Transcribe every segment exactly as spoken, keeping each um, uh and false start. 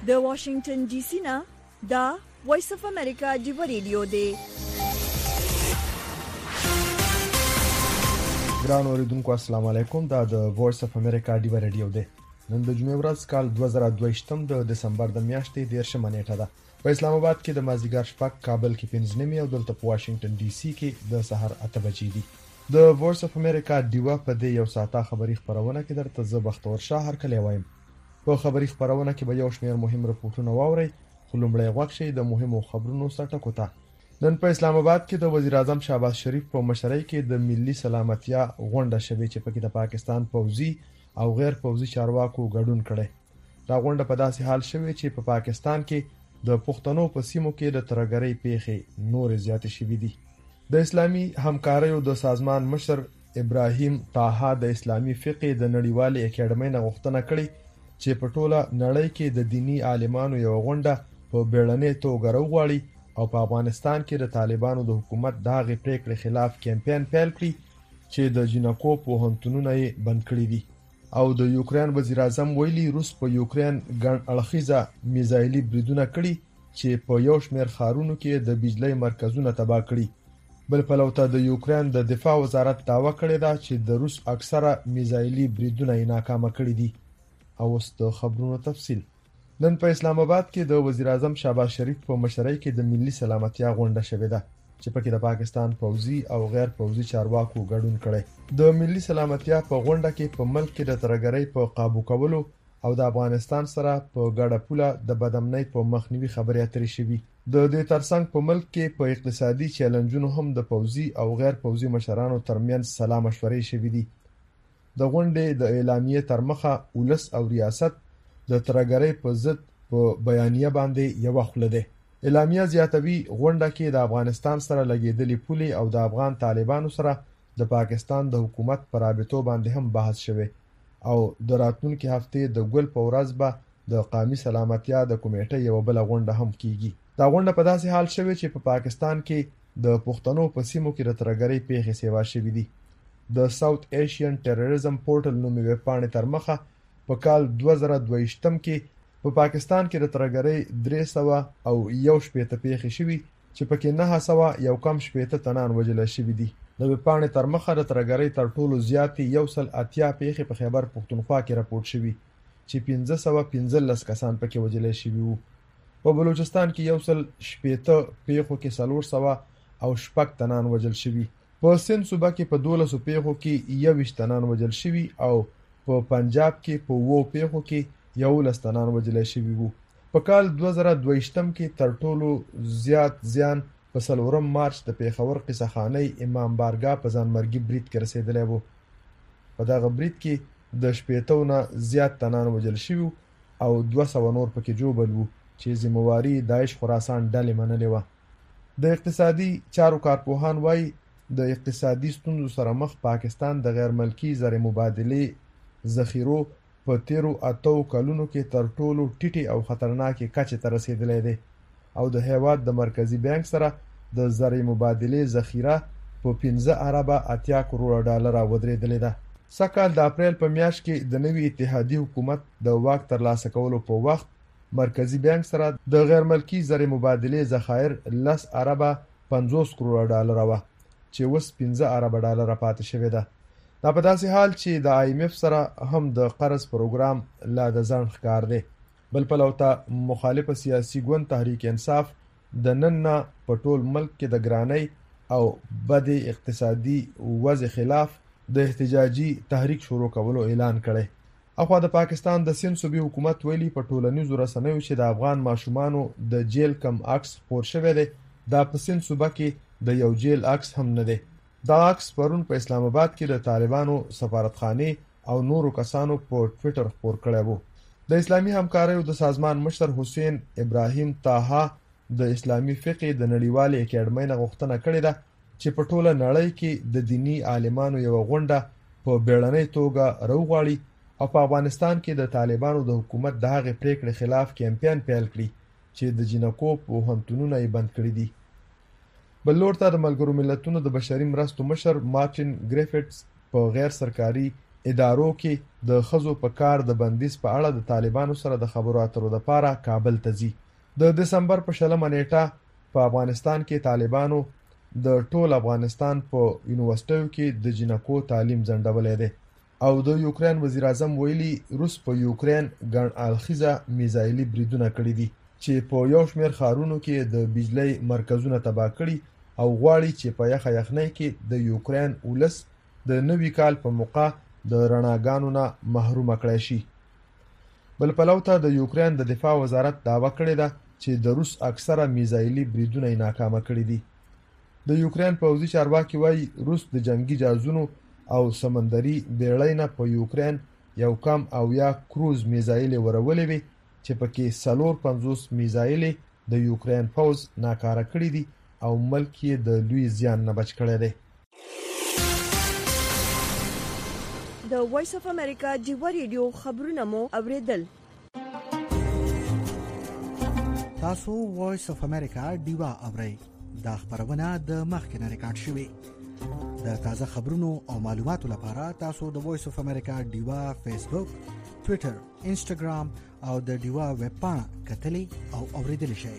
د واشنگټن ډي سي نه دا وایس اف امریکا ډیو ریډیو دی. ګران اوریدونکو السلام علیکم. دا د وایس اف امریکا ډیو ریډیو دی. نن د جمعې ورځ کال دوه زره دوه ویشت د دسمبر د میاشتې دیرشمه نیټه ده. په اسلام آباد کې د مازیګر شپږ، کابل کې پنځه نیمې او دلته په واشنگټن ډي سي کې د سحر اته بجې دي. د وایس اف امریکا ډیو په دې یو ساعته خبری خبرونه کې درته زه بختور شاه هر کله وایم. په خبری خبرونه کې به یو شمېر مهم رپورټونه واورئ. خو لومړی غوښ شي د مهمو خبرونو سرټکو ته. نن په اسلام آباد کې د وزیر اعظم شهباز شریف په مشرۍ کې د ملي سلامتیا غونډه شوې چې پکې د پاکستان پوځي او غیر پوځي چارواکو ګډون کړي. دا غونډه په داسې حال شوې چې په پا پاکستان کې د پښتنو په سیمو کې د ترګرۍ پیښې نور زیات شوې دي. د اسلامي همکاریو د سازمان مشر ابراهیم طاها د اسلامي فقه د نړیوالې اکیډمۍ نه غوښتنه کړې چې په ټوله نړۍ کې د دینی عالمانو یو غونډه په بیړنۍ توګه راوغواړي او په افغانستان کې د طالبانو د حکومت دغه پریکړې خلاف کمپاین پیل کړي چې د جنکو پوهنتونونه یې بند کړي دي. او د یوکرين وزیر اعظم ویلي روس په یوکرين ګڼ اړخیزه میزایلي بریدونه کړي چې په یو شمېر ښارونو کې د بجلی مرکزونه تباه کړي. بل پلوته د یوکرين د دفاع وزارت دعوا کړې ده چې د روس اکثره میزایلي بریدونه یې ناکامه کړي دي. او اوس د خبرونو تفصیل. نن په اسلام آباد کې د وزیر اعظم شهباز شریف په مشرۍ کې د ملي سلامتیا غونډه شوې ده چې پکې د پاکستان پوځي او غیر پوځي چارواکو ګډون کړي. د ملي سلامتیا په غونډه کې په ملک کې د ترګرۍ په قابو کولو او د افغانستان سره په ګډه پوله د بدامنۍ په مخنیوي خبرې اترې شوې. د دې ترڅنګ په ملک کې په اقتصادي چیلنجونو هم د پوځي او غیر پوځي مشرانو ترمنځ سلا مشورې شوې دي. د غونډې د اعلامیې تر مخه ولس او ریاست د ترګرۍ په ضد په بیانیه باندې یو خپل ده. اعلامیه زیاتوي غونډه کې د افغانستان سره لګیدلې پولي او د افغان طالبانو سره د پاکستان د حکومت پر رابطو باندې هم بحث شوه او د راتلونکي هفته د ګل په ورځ به د قومي سلامتیا د کمیټې یو بل غونډه هم کیږي. دا غونډه په داسې حال شوه چې په پا پاکستان کې د پښتنو په سیمو کې د ترګرۍ پیښې سیوا شوې دي. د ساوث ایشین ټیرریزم پورټل نومي ویب پاڼې تر مخه په کال دوه زره دوه ویشت کې په پا پاکستان کې د ترګرۍ درې سوه او یو شپېته پیښې شوې چې پکې نهه سوه یو کم شپېته تنان وژل شوي دي. د ویب پاڼې تر مخه د ترګرۍ تر ټولو زیاتې یو سل اتیا پیښې په خیبر پښتونخوا کې راپورټ شوي چې پنځه سوه پنځلس کسان پکې وژل شوي وو. په بلوچستان کې یو سل شپېته پیښو کې څلور سوه او شپږ تنان وژل شوي. په سند صوبه کې په دولسو پیښو کې یوویشت تنان وژل شوي او په پنجاب کې په اووه پیښو کې یولس تنان وژل شوي وو. په کال دوه زره دوه ویشت کې تر ټولو زیات زیان په څلورم مارچ د پیښور قصهخانۍ امام بارګاه په ځانمرګي برید کې رسېدلی وو. په دغه برید کې د شپېتو نه زیات تنان وژل شوي او دوه سوه نور پکې جوبل وو چې ذمہواري داعش خراسان ډلې منلې وه. د اقتصادي چارو کارپوهان وایي د اقتصادي ستونزو سره مخ پاکستان د غیر ملکی زر مبادلې ذخیرو په تیرو اتو کلونو کې تر ټولو ټیټي او خطرناکې کچې ته رسېدلی دی او د هیواد د مرکزی بانک سره د زر مبادلې ذخیره په پنځه اربه اتیا کروڑه ډالر ودرېدلې ده. سږکال د اپریل په میاشت کې د نوي اتحادي حکومت د واک ترلاسه کولو په وخت مرکزی بانک سره د غیر ملکی زر مبادلې ذخایر لس اربه پنځوس کروڑه ډالر وه چې اوس پنځه اربه ډالر پاتې شوې ده. دا په داسې حال چې د آی ایم ایف سره هم د قرض پروګرام لا د ځنډ ښکار دی. بل پلوته مخالفه سیاسي ګوند تحریک انصاف د نن نه په ټول ملک کې د ګرانۍ او بدې اقتصادي وضع خلاف د احتجاجي تحریک شروع کولو اعلان کړی. اخوا د پاکستان د سند صوبې حکومت ویلي په ټولنیزو رسنیو چې د افغان ماشومانو د جیل کم عکس خپور شوی دی. دا په سند صوبه کې د یو جیل عکس هم نه دی. دا عکس پرون په اسلام آباد کې د طالبانو سفارتخانې او نورو کسانو په ټویټر خپور کړی وو. د اسلامي همکاریو د سازمان مشر حسین ابراهیم طاها د اسلامي فقه د نړیوالې اکیډمۍ نه غوښتنه کړې ده چې په ټوله نړۍ کې د دینی عالمانو یو غونډه په بیړنۍ توګه راوغواړي او په افغانستان کې د طالبانو د حکومت د هغې پریکړې خلاف کمپاین پیل کړي چې د جنکو پوهنتونونه یې بند کړي دي. بل لور ته د ملګرو ملتونو د بشري مرستو مشر مارټین ګریفټس په غیر سرکاري ادارو کې د ښځو په کار د بندیز په اړه د طالبانو سره د خبرو اترو لپاره کابل ته ځي. د دسمبر په شلمه نیټه په افغانستان کې طالبانو د ټول افغانستان په یونیورسيټیو کې د جنکو تعلیم ځنډولې ده او د یوکرين وزیر اعظم ویلي روس په یوکرين ګڼ اړخیزه میزایلي بریدونه کړی دي چې په یو شمېر ښارونو کې د بجلی مرکزونه تباه کړي او غواړي چې په یخه یخنۍ کې د یوکرين ولس د نوي کال په موقع د رڼاګانو نه محروم کړی شي. بل پلو ته د یوکرين د دفاع وزارت دعوه کړې ده چې د روس اکثره میزایلي بریدونه یې ناکامه کړي دي. د یوکرين پوځي چارواکي وايي روس د جنگي جهازونو او سمندري بیړۍ نه په یوکرين یو کم او یا کروز میزایل ورولې وي چې پکې سلور پنځوس میزایل د یوکرين پوځ ناکاره کړي دي او ملک یې د لوی زیان نه بچ کړی دی. د وایس اف امریکا ډیوا ریډیو خبرونه مو اوریدل. تاسو وایس اف امریکا ډیوا اورئ. دا خبرونه د مخکنه ریکارډ شوې. د تازه خبرونو او معلوماتو لپاره تاسو د وایس اف امریکا ډیوا فیسبوک، ټوئیټر، انسټاګرام او د ډیوا ویب پاڼه کتلی او اوریدلی شئ.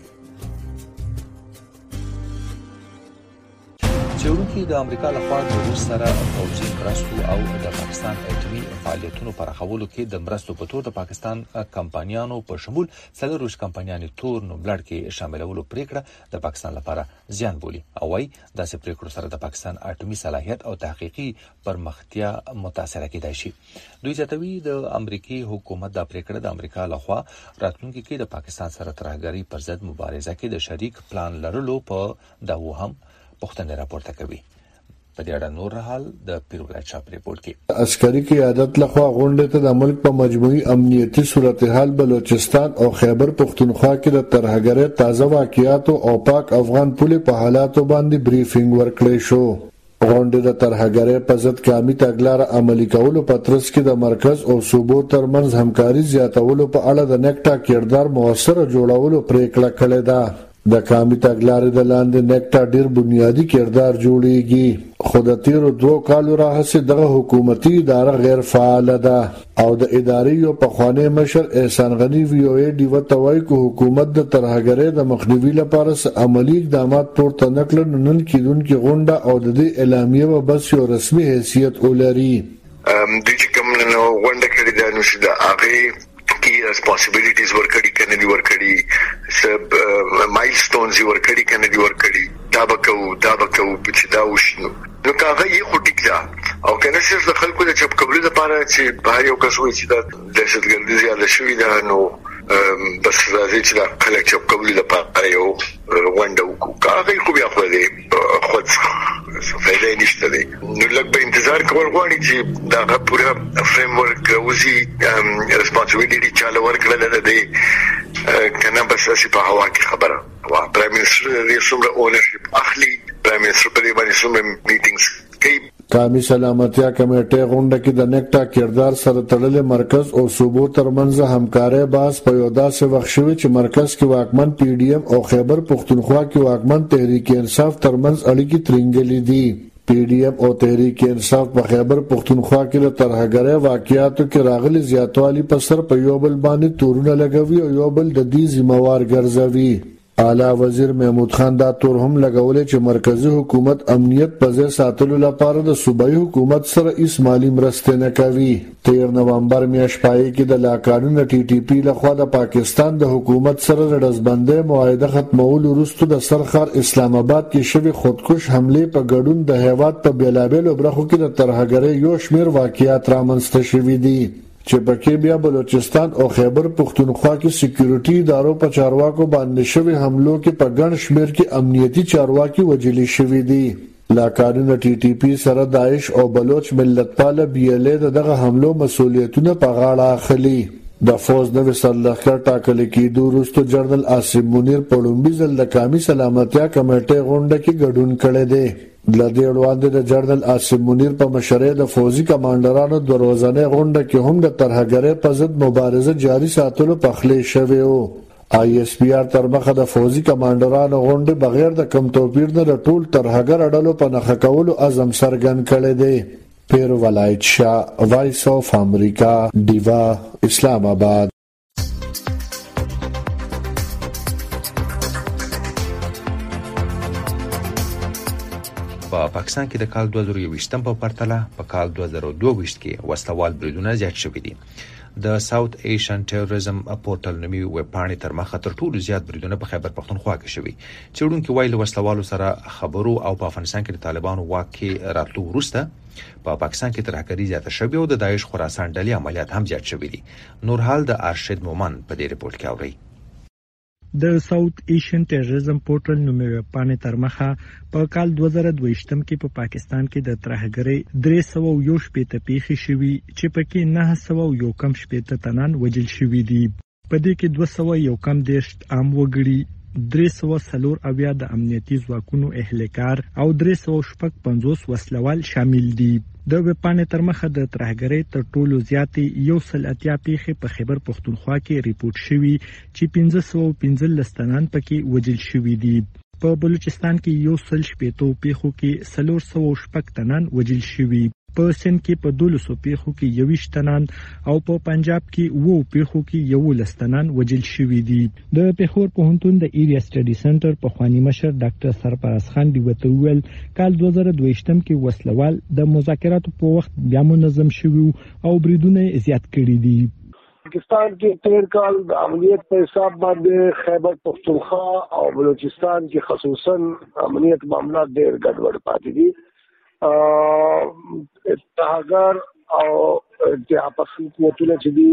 چېرونکي د امریکا لخوا د روس سره پوځي مرستو او د پاکستان اټومي فعالیتونو پراخولو کې د مرستو په تور د پاکستان کمپنیانو په شمول څلور روس کمپنیانو تور نو بلډ کې شاملولو پریکړه د پاکستان لپاره زیان بولي او وايي داسې پریکړو سره د پاکستان اټومي صلاحیت او تحقیقي پرمختیا متاثر کېدای شي. دوی ځاتوي د امریکای حکومت د پریکړه د امریکا لخوا راتلونکي کې د پاکستان سره ترهګری پر ضد مبارزه کې د شریک پلان لرلو په دغه هم پښتنه راپورته کوي. په دې اړه نور حال د پیرولای چاپ ریپورت کې عسکري قیادت لخوا غونډه ته د ملک په مجموعي امنیتي صورتحال بلوچستان او خیبر پختونخوا کې د ترهګری تازه واقعیات او پاک افغان پولې په حالاتو باندې بریفینګ ورکړی شو. غونډه د ترهګری په ضد قامي تګلارې عملي کولو په ترڅ کې د مرکز او صوبو ترمنځ همکاري زیاتولو په اړه د نیکټا کردار موثر جوړولو پریکړه کړې ده. د قامي تګلارې د لاندې نیکټا ډیر بنیادی کردار جوړیږي خو د تیرو دوه کالو راهیسې دغه حکومتي اداره غیر فعال ده او د ادارې یو پخوانی مشر احسان غنی وی او ای ډی وته وایي چې حکومت د ترهګری د مخنیوي لپاره عملی اقدامات پورته نکړل نن کېدونکې غونډه او د دې اعلامیه به بس یو رسمي حیثیت ولري. ام د چې کوم نو غونډه کړې ده نو چې د هغه کی ریسپانسیبিলিټیز ورکړي کنه دی ورکړي سب مایلستونز ورکړي کنه دی ورکړي دا بکو دا بکو چې دا وشنو نو کاغه یې خټیک دا او کنه چې د خلکو د چپ کولو لپاره چې بهر یو کس وایي چې دا دهشتګردي زیاده شوې ده نو بس راځي چې دا خلک چپ کولو لپاره یو غونډه وکړو کاغه خو بیا خو دې خود فائدې نشته دي نو لږ به انتظار کول غواړي چې دا پوره فریم ورک وزي ریسپانسیبিলিټي چاله ورکړل ده دي کنه بس اسی په هوا کې خبره وا پرایم منسټر دې څومره اونرشپ اخلي پرایم منسټر په دې باندې څومره میټینګز کوي. قومي سلامتیا کمیټه غونډه کې د نیکټا کردار سره تړلې مرکز او صوبو ترمنځ همکاري باس په یو داسې وخت شوی چې مرکز کې واکمن پی ډی ایم او خیبر پختونخوا کې واکمن تحریک انصاف ترمنځ اړیکې ترنګلې دي. پی ډی ایم او تحریک انصاف په خیبر پختونخوا کې د ترهګری واقعیاتو کې راغلي زیاتوالی په سر په یو بل باندې تورونه لګوي او یو بل د دې ذمہوار ګرځوي. اعلی وزیر محمود خان دا تور هم لګولې چې مرکزی حکومت امنیت په ځای ساتلو لپاره د صوبایي حکومت سره هیڅ مالی مرستې نه کوي. تیر نومبر میاشت پای کې د لاکارونه ټي ټي پی لخوا د پاکستان د حکومت سره د ډزبندۍ معاهده ختمولو وروسته د سرخار اسلام آباد کې شوی خودکش حمله په ګډون د هیواد په بیلابیلو برخو کې د ترهګری یو شمیر واقعیات رامنځته شوي دي چې پکې بیا بلوچستان او خیبر پختونخوا کې سکیورټي ادارو په چارواکو باندې شوی حملو کې په ګڼ شمیر کې امنیتي چارواکي وژل شوي دي. لاکارونه ټي ټي پی سره داعش او بلوچ ملتپاله بي ال اي دغه حملو مسولیتونه په غاړه اخلي. د فوز نوې سرلښکر ټاکل کېدو وروسته جنرال عاصم منیر په لومړي ځل د قومي سلامتیا کمیټې غونډه کې ګډون کړی دی. د دې وړاندې د جنرال عاصم منیر په مشرۍ د فوزي کمانډرانو د ورځنۍ غونډه کې هم د ترهګری په ضد مبارزه جاري ساتلو په خلې شوی و. آی ایس پی آر تر مخه د فوزي کمانډرانو غونډه بغیر د کم توپیر نه د ټول ترهګر اډلو په نخښه کولو عزم څرګند کړی دی. پیر ولایت شاه، وایس اف امریکا، ډیوا، اسلام آباد. په پاکستان کې د کال دوه زره یوویشتم په پرتله په کال دوه زره دوه ویشت کې وسلوال بریدونه زیات شوي دي. د ساوث ایشین ټیرریزم پورټل نومي ویب پاڼې تر مخه تر ټولو زیات بریدونه په خیبر پختونخوا کې شوي. څېړونکي وایي له وسلوالو سره خبرو او په افغانستان کې د طالبانو واک کې راتلو وروسته په پاکستان کې ترهګري زیاته شوې او د داعش خراسان ډلې عملیات هم زیات شوي دي. نور حال د ارشد مومن په دې رپورټ کې اوري. د ساوث ایشین ټیرریزم پورټل نومي ویب پاڼې تر مخه په کال دوه زره دوه ویشتم کې په پاکستان کې د ترهګرۍ درې سوه یو شپېته پیښې شوي چې پکې نهه سوه یو کم شپېته تنان وژل شوي دي. په دې کې دوه سوه یو کم دېرش عام وګړي، درې سوه څلور اویا د امنیتي ځواکونو اهلکار او درې سوه شپږ پنځوس وسلوال شامل دي. د ویب پاڼې تر مخه د ترهګرۍ تر ټولو زیاتې یو سل اتیا پیښې په خیبر پختونخوا کې ریپورت شوي چې پنځه سوه پنځلس تنان پکې وژل شوي دي. په بلوچستان کې یو سل شپېتو پیښو کې څلور سوه شپږ تنان وژل شوي. په سند کې په دولسو پیښو کې یوویشت تنان او په پنجاب کې اووه پیښو کې یولس تنان وژل شوي دي. د پېښور پوهنتون د ایریا سټډي سنټر پخوانی مشر ډاکټر سرفراز خان دیوته وویل کال دوه زره دوه ویشتم کې وسلوال د مذاکراتو په وخت بیا منظم شوي او بریدونه زیات کړي دي. پاکستان کې تیر کال د امنیت په حساب باندې خیبر پختونخوا او بلوچستان کې خصوصا امنیت معاملات ډېر ګډوډ پاتې دي. اتحاگر او اتحاد پسند قوتونه چې دي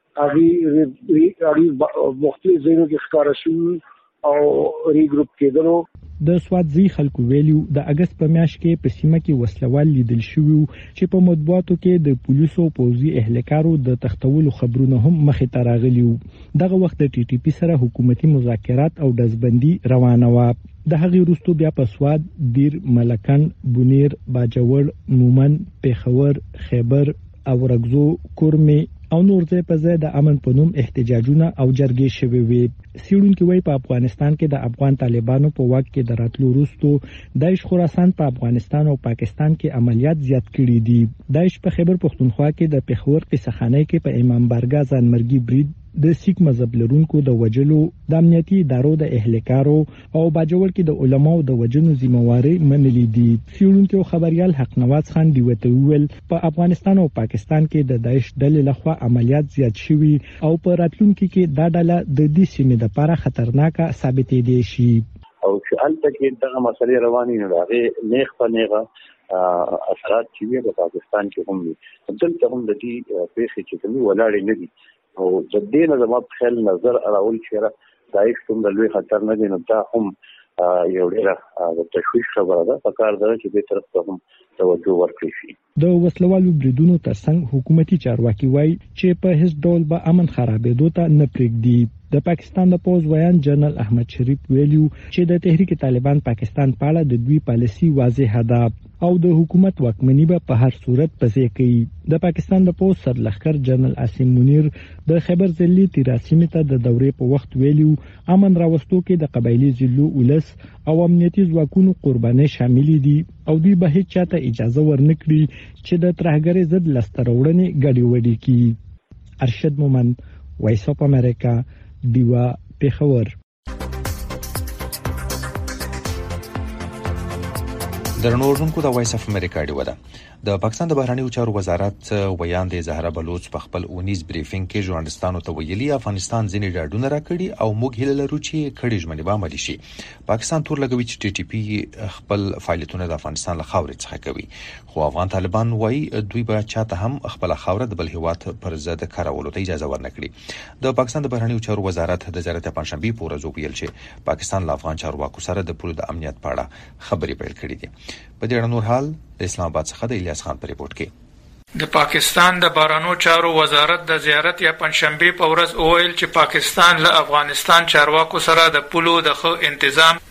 هغه مختلف ځایونو کې ښکاره شوي او ریګروپ کېدلو. د سواتزي خلکو ویلو د اگست په میاشت کې په سیمه کې وسلوال لیدل شوي چې په مطبوعاتو کې د پولیسو پوځي اهلکارو د تختولو خبرونه هم مخې ته راغلي وو. دغه وخت د ټي ټي پی سره حکومتي مذاکرات او ډزبندي روانه وه. د هغې وروسته بیا په سوات، دیر، ملکن، بونیر، باجوړ، مومن، پیښور، خیبر او رګزو، کورمې او نور ځای په ځای د امن په نوم احتجاجونه او جرګې شوي وي. څېړونکي وایي په افغانستان کې د افغان طالبانو په واک کې د راتلو وروسته داعش خراسان په افغانستان او پاکستان کې عملیات زیات کړي دي. داعش په خیبر پختونخوا کې د پیښور قصهخانۍ کې په امام بارګاه ځانمرګي برید، د سیک مذهب لرونکو د وجلو، د امنیتي ادارو د اهلکارو او باجوړ کې د علماو د وجنو ذمہواري منلي دي. څېړونکي او خبريال حق نواز خان دیوته وویل په افغانستان او پاکستان کې د داعش ډلې لخوا عملیات زیات شوي او په راتلونکي کې دا ډله د دې سیمې لپاره خطرناکه ثابتې دي شي. او چې البته کې دغه مسلې روانې نه راغې نیغ په نیغه اثرات چې وي په پاکستان کې هم دي. دلته هم د دې پیښې چې کومې ولاړې نه دي او د دې نه زما په خیال نظر اړول چې داعش کوم د لوی خطر نه دي، نو دا هم یو ډېره د تشویش خبره ده. په کار ده چې دې طرف ته هم توجه ورکړي شي. د وسلوالو بریدونو ترڅنګ حکومتي چارواکي وایي چې په هیڅ ډول به امن خرابېدو ته نه پرېږدي. د پاکستان د پوز ویان جنرال احمد شریف ویلو چې د تحریک طالبان پاکستان په اړه د دوی پالیسي واضح ده او د حکومت واکمني به په هر صورت پسې کوي. د پاکستان د پوز سرلښکر جنرال عاصم منیر د خیبر ضلعي تیراسیمې ته د دورې په وخت ویلو امن راوستو کې د قبایلی ضلعو ولس او امنیتي ځواکونو قرباني شامل دي او دوی به هیڅ چاته اجازه ورنکړي چې د ترهګرۍ ضد لاسته راوړنې ګډې وډې کړي. ارشد مومن، وایس اف امریکا، دیوا، پیښور. درنو اوردونکو د وایس اف امریکا ډیو ده. د پاکستان د بهرنیو چارو وزارت ویاندې زهرا بلوچ په خپل اونیز بریفینګ کې ژورنالستانو ته ویلي افغانستان ځینې ډاډونه راکړي او موږ هیله لرو چې کړي ژمنې به عملي شي. پاکستان تور لګوي چې ټي ټي پی خپل فعالیتونه د افغانستان له خاورې څخه کوي، خو افغان طالبان وایي دوی به چاته هم خپل خاوره د بل هیواد پر ضد کارولو ته اجازه ورنکړي. د پاکستان د بهرنیو چارو وزارت د زیارت پنځشنبه په ورځ ویل چې پاکستان له افغان چارواکو سره د پولیسو د امنیت په اړه خبرې پیل کړې دي. په دې اړه نور حال د اسلام آباد څخه د الیاس خان په ریپورت کې. د پاکستان د بهرنیو چارو وزارت د زیارت یا پنځشنبه په ورځ وویل چې پاکستان له افغانستان چارواکو سره د پولو د ښه انتظام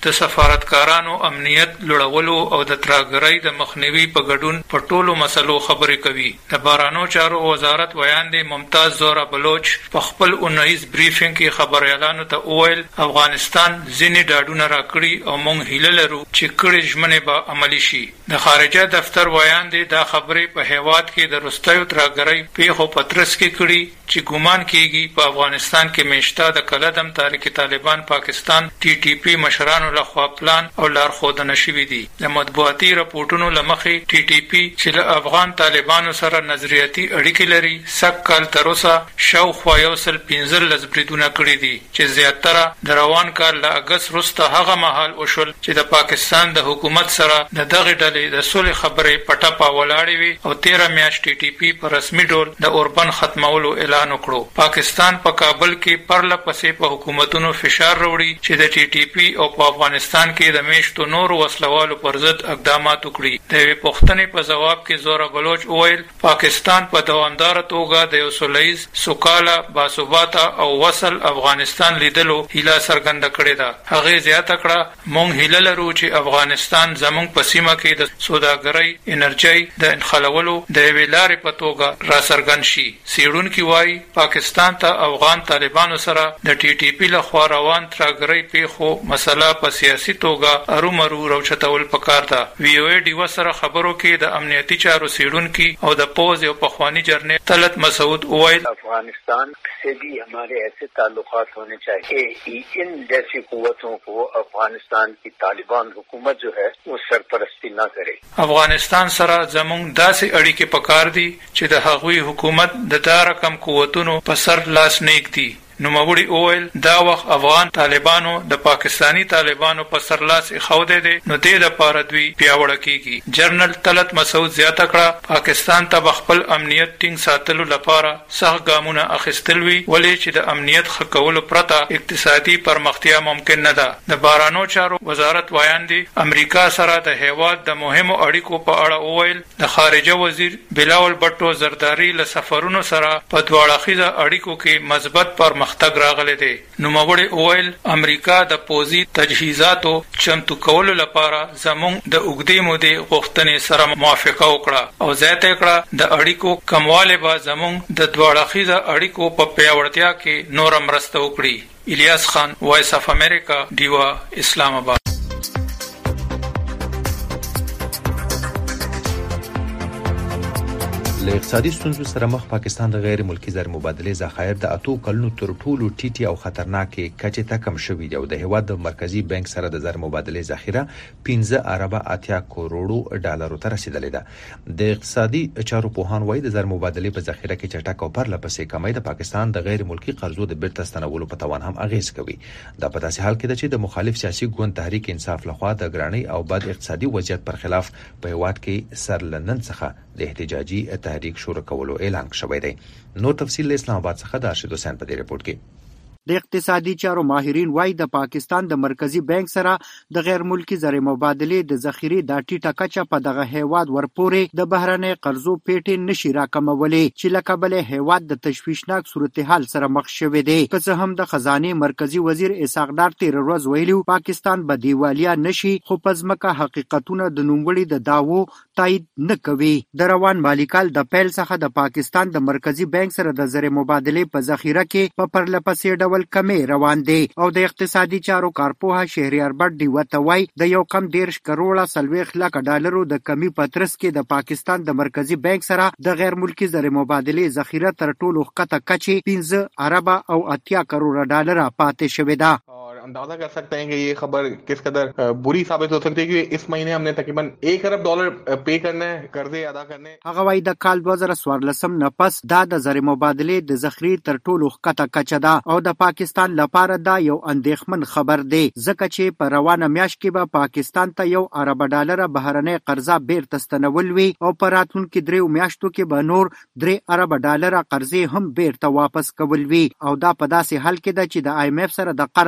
د سفارتکارانو امنیت لوړولو او د ترهګرۍ د مخنیوي په ګډون په ټولو مسلو خبرې کوي. د بهرنیو چارو وزارت ویاندې ممتاز زورا بلوچ په خپل اونیز بریفینګ کې خبريالانو ته وویل افغانستان ځینې ډاډونه راکړي او موږ هیله لرو چې کړي ژمنې به عملي شي. د خارجه دفتر ویاندې دا خبرې په هیواد کې د رستیو ترهګرۍ پیښو پترس کې کړي چې ګومان کیږي په افغانستان کې میشته د کلدم تحریک طالبان پاکستان ټي ټي پی مشرانو لخوا پلان او لارښودنه شوې دي. د مطبوعاتي راپورټونو لمخې ټي ټي پی چې له افغان طالبانو سره نظریاتي اړیکې لري سک کال تر اوسه شاوخوا یو سل پنځلس بریدونه کړي دي چې زیاتره د روان کال له اګست وروسته هغه مهال وشول چې د پاکستان د حکومت سره د دغه ډلې د صلح خبرې پټه ولاړې وي او تیره میاشت ټي ټي پی په رسمي ډول د اوربن ختمولو اعلان وکړو. پاکستان په کابل کې پرله پسې په حکومتونو فشار راوړي چې د ټي ټي پی او په افغانستان کې د میشتو نور وسلوالو پر ضد اقدامات وکړي. د یوې پوښتنې په جواب کې زورا بلوچ وویل پاکستان په دوامداره توګه د یو سولیز سوکاله باثباته او وصل افغانستان لیدلو هیله څرګنده کړې ده. هغه زیاته کړه موږ هیله لرو چې افغانستان زموږ په سیمه کې د سوداګرۍ انرژي د انخلولو د یوې لارې په توګه را څرګند شي. څېړونکي وایي پاکستان ته افغان طالبانو سره د ټي ټي پی لخوا روان ترهګرۍ پیښو مسله په سیاسي توګه ارومرو راوچتول پکار ده. وی او ای ډیو سره خبرو کې د امنیتي چارو څېړونکي او د پوز یو پخوانی جرنیل طلعت مسعود وویل افغانستان سے بھی ہمارے ایسے تعلقات ہونے چاہیے کہ ان جیسی قوتوں کو افغانستان کی طالبان حکومت جو ہے وہ سرپرستی نہ کرے. افغانستان سره زموږ داسې اړیکې پکار دي چې د هغوی حکومت د دا رقم قوتونو په سر لاس نه ږدي. نوموړي وویل دا وخت افغان طالبانو د پاکستانی طالبانو په سر لاس خوده دي نو دې د پاره دوی پیاوړه کیږي. جنرال طلعت مسعود زیاته کړه پاکستان ته خپل امنیت ټینګ ساتلو لپاره سخت ګامونه اخیستل وی ولې چې د امنیت ښه کولو پرته اقتصادي پرمختیا ممکن نه ده. د بهرنیو چارو وزارت ویاندې امریکا سره د هیواد د مهمو اړیکو په اړه وویل د خارجه وزیر بلاول بټو زرداری له سفرونو سره په دواړه اړخیزه اړیکو کې مثبت پرمختګ تګ راغلی دی. نوموړي وویل امریکا د پوزي تجهیزاتو چمتو کولو لپاره زموږ د اوږدې مودې غوښتنې سره موافقه وکړه او زیاته کړه د اړیکو کمواله به زموږ د دواړه اړخیزه اړیکو په پیاوړتیا کې نور مرسته وکړي. الیاس خان، وایس اف امریکا، ډیوا، اسلام آباد. له اقتصادي ستونزو سره مخ پاکستان د غیر ملکی زر مبادله ذخایر د اتو کلونو تر ټولو ټیټي او خطرناکې کچې ته کم شوې دي او د هیواد د مرکزی بانک سره د زر مبادله ذخیره پنځه اربه اتیا کروڑو ډالرو ته رسیدلې ده. د اقتصادي چارو پوهان وایي د زر مبادله په ذخیره کې چټک او پرله پسې کمی د پاکستان د غیر ملکی قرضو د بیرته ستنولو په توان هم اغیز کوي. دا په داسې حال کې ده چې د مخالف سیاسي ګوند تحریک انصاف لخوا د ګرانۍ او بد اقتصادي وضعیت پر خلاف په هیواد کې سر لندن څخه د احتجاجي تحریک شروع کولو اعلان شوی دی. نور تفصیل اسلام آباد څخه د ارشد حسین په دې رپورت کې. د اقتصادي چارو ماهرین وایي د پاکستان د مرکزی بانک سره د غیر ملکی زر مبادله د ذخیره د ټیټه کچه په دغه هیواد ورپورې د بهرنۍ قرضو پیټې نشي راکمولې چې لکبل هیواد د تشویشناک صورتحال سره مخ شوی دی. که څه هم د خزانه مرکزی وزیر اسحاق ډار تیر ورځ ویلو پاکستان به دیوالیا نشي خو پزمکه حقیقتونه د نوموړي د داوو تایید نه کوي. د روان مالیکال د پیل څخه د پاکستان د مرکزی بانک سره د زر مبادله په ذخیره کې په پرلپسې ول کمی روان دی او د اقتصادي چارو کارپوه شهریار بټ دی وتوي د یو کم دیرش کروڑه سلويخ لک ډالرو د کمی پترس کې د پاکستان د مرکزی بانک سره د غیر ملکی زر مبادله ذخیره تر ټولو ښکته کچې پنځه اربه او اتیا کروڑه ډالر پاتې شوې ده. अंदाजा कर सकते हैं कि ये खबर किस कदर बुरी साबित हो सकती है कि इस महीने हमने तकरीबन एक अरब डॉलर पे करना है, कर्जे अदा करने. هغه وايي د کال دوه زره څوارلسم نه پس دا د زر مبادله د ذخیره تر ټولو ښکته کچه ده او د پاکستان لپاره دا یو اندېښمن خبر دی ځکه چې په روانه میاشت کې به پاکستان ته یو ارب ډالر بهرنۍ قرضه بیرته ستنول وي او په راتلونکو دریو میاشتو کې به نور درې ارب ډالر قرضې هم بیرته واپس کول وي او دا په داسې حال کې ده چې د آی ایم ایف سره د قرض پروګرام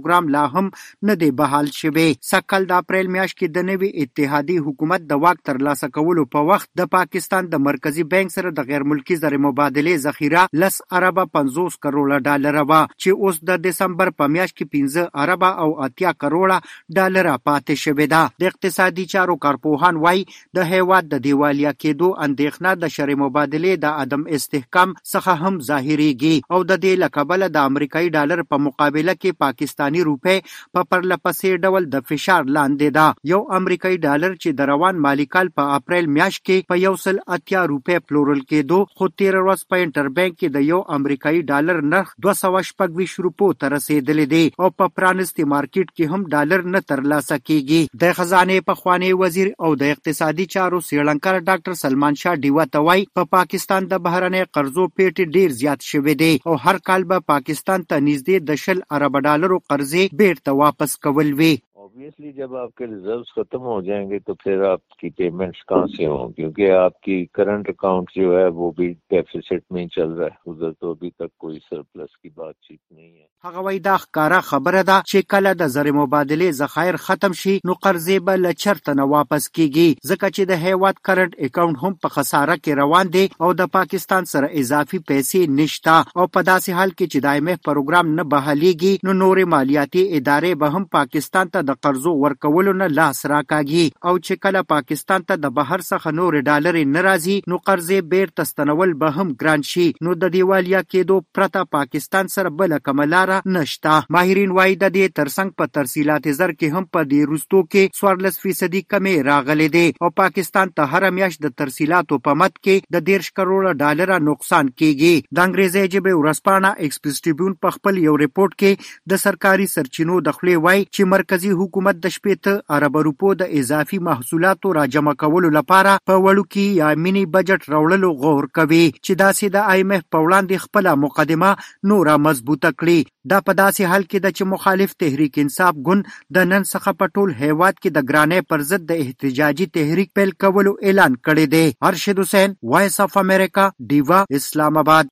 پروګرام لا هم نه دی بحال شوی. سکل د اپریل میاشت کې د نوي اتحادي حکومت د واک ترلاسه کولو په وخت د پاکستان د مرکزی بانک سره د غیر ملکی زر مبادله ذخیره لس اربه پنځوس کروڑه ډالر وا چې اوس د دسمبر په میاشت کې پنځه اربه او اتیا کروڑه ډالر پاتې شوی ده. د اقتصادي چارو کارپوهان وایي د هیواد د دیوالیا کېدو اندېښنه د شرع مبادله د عدم استحکام څخه هم ظاهريږي او د دې لکبله د امریکایي ډالر په مقابله کې پاکستانی روپې په پرلپسې ډول د فشار لاندې ده. یو امریکایي ډالر چې د روان مالی کال په اپریل میاشت کې په یو سل اتیا روپې پلورل کېدو، خو تیر ورځ په انټربانک کې د یو امریکایي ډالر نرخ دوه سوه شپږ ویشت روپو ته رسیدلی دی او په پرانستي مارکیټ کې هم ډالر نه ترلاسه کیږي. د خزانه پخوانی وزیر او د اقتصادي چارو سریلانکا ډاکټر سلمان شاه ډیوا ته وایي په پاکستان د بهرنۍ قرضو پیټ ډیر زیات شوی دی او هر کال به پاکستان ته نږدې د شل ارب ډالرو قرضې بیرته واپس کول وي. ऑब्वियसली जब आपके रिजर्व्स खत्म हो जाएंगे तो फिर आपकी पेमेंट्स कहाँ से हों, क्योंकि आपकी करंट अकाउंट जो है वो भी डेफिसिट में चल रहा है. उधर तो अभी तक कोई सरप्लस की बातचीत नहीं है. هغه وایي دا ښکاره خبره ده چې کله د زر مبادله ذخایر ختم شي نو قرضې به له چرته نه واپس کیږي، ځکه چې د هیواد کرنٹ اکاونټ هم په خساره کې روان دی او د پاکستان سره اضافي پیسې نشته او په داسې حال کې چې د ایم ایف پروګرام نه بحالېږي نو نورې مالیاتي ادارې به هم پاکستان ته د قرضو ورکولو نه لاس راکاږي او چې کله پاکستان ته د بهر څخه نور ډالر نه راځي نو قرضې بیرته ستنول به هم ګران شي. نو د دیوالیا کېدو پرته پاکستان سره بل کملار نشتا. ماهرین وایي د دې ترڅنګ په ترسیلات زر کې هم په دې وروستو کې څوارلس فیصدي کمې راغلي دي او پاکستان ته هر میاشت د ترسیلاتو په مد کې د دیرش کروڑه ډالر نقصان کیږي. د انګریزي ژبې ورځپاڼه ایکسپریس ټریبیون په خپل یو ریپورت کې د سرکاري سرچینو د خولې وایي چې مرکزی حکومت د شپېته ارب روپو د اضافي محصولاتو راجمع کولو لپاره په وړوکي یا مینی بجټ راوړلو غور کوي چې داسې د آی ایم ایف په وړاندې خپله مقدمه نوره مضبوطه کړي. دا په داسې حال کې د چې مخالف تحریک انصاف ګوند د نن څخه په ټول هیواد کې د ګرانۍ پر ضد د احتجاجي تحریک پیل کولو اعلان کړی دی. ارشد حسین، وایس اف امریکا، ډیوا، اسلام آباد.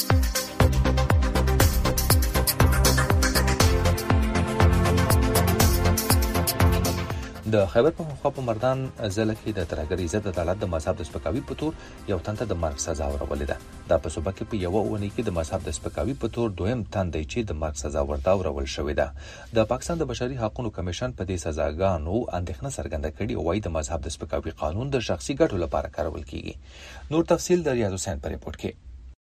د خیبر پختونخوا په مردان ضلع کې د ترهګرۍ ضد عدالت د مذهب د سپکاوي په تور یو تن ته د مرګ سزا ورولې ده. دا په صوبه کې په یوه اونۍ کې د مذهب د سپکاوي په تور دویم تن دی چې د مرګ سزا ورته ورول شوې ده. د پاکستان د بشري حقوقو کمیشن په دې سزاګانو اندېښنه څرګنده کړې او وايي د مذهب د سپکاوي قانون د شخصي ګټو لپاره کارول کیږي. نور تفصیل د ریاض حسین په ریپورت کې.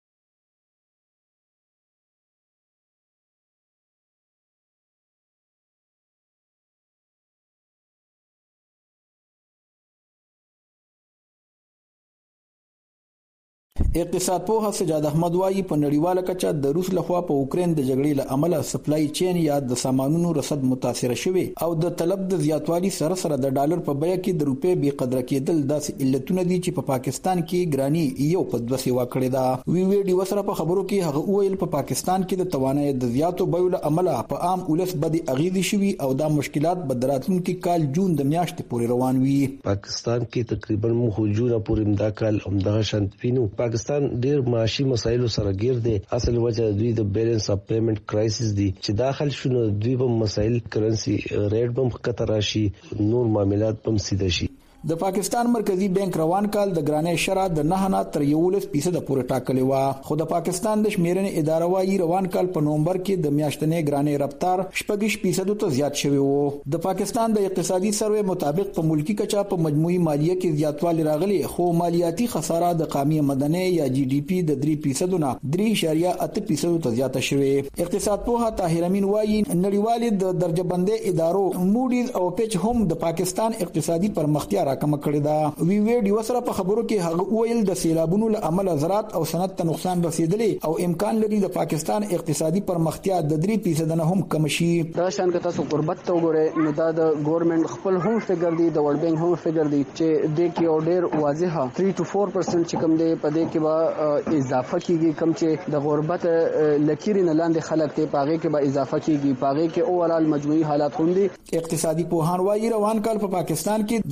اقتصاد پوه سجاد احمد وایي په نړیواله کچه د روس لخوا په اوکرين د جګړې له امله سپلای چین یا د سامانونو رسد متاثر شوی او د طلب د زیاتوالي سره سره د ډالر په بیه کې د روپې بې قدر کېدل داسې علتونه دي چې په پاکستان کې ګرانی یو په دوه سیوا کړی دا. وی وی ډي وسره په خبرو کې هغه ویل په پاکستان کې د توانایي د زیاتو بیو له امله په عام ولس باندې اغیزي شوی او دا مشکلات به راتلونکي کال جون د میاشتې پورې روان وي. پاکستان کې تقریبا مخ جون پورې امدا کال همدغه شانت وینو. پاکستان ډیر معاشي مسایلو سره ګیر دي. اصل وجه دوی د بیلانس اف پیمنٹ کرایسس دي چې داخل شونه دوی په مسایل کرنسی ریټ بم خطر راشي، نور معاملات بم سیده شي. د پاکستان مرکزی بانک روان کال د ګرانۍ شرح د نه نه تر یولس فیصد پورې ټاکلې و، خو د پاکستان د شمیرنې اداره وايي روان کال په نومبر کې د میاشتنې ګرانۍ رفتار شپږ فیصد ته زیات شوی وو. د پاکستان د اقتصادي سروې مطابق په ملکی کچا په مجموعي مالیه کې زیاتوالی راغلی، خو مالیاتي خساره د قومي مدني یا جی ډي پی د درې فیصد نه درې اشاریه اته فیصد ته زیاته شوی. اقتصاد پوها طاهر امین وايي نړیوال د درجه بندۍ ادارو موډیز او پیچ هم د پاکستان اقتصادي پرمختیا کم کړی دا. وی وی ډي وسره په خبرو کې هغه ویل د سیلابونو له امله زراعت او صنعت ته نقصان رسیدلی او امکان لري د پاکستان اقتصادي پرمختیا د درې فیصد نه هم کم شي. دا شان که تاسو قربت ته وګورئ نو دا د ګورنمنت خپل هم فګر دی، د ورلد بانک هم فګر دی چې د کې او ډیر واضحه تھری ټو فور پرسنټ چې کم دی په دې کې به اضافه کیږي، کم چې د غربت لکیر نه لاندې خلک ته پاغه کې به اضافه کیږي، پاغه کې اوورال مجموعي حالات هم دي. اقتصادي پوهان وايي روان کال په پاکستان کې د سیاسي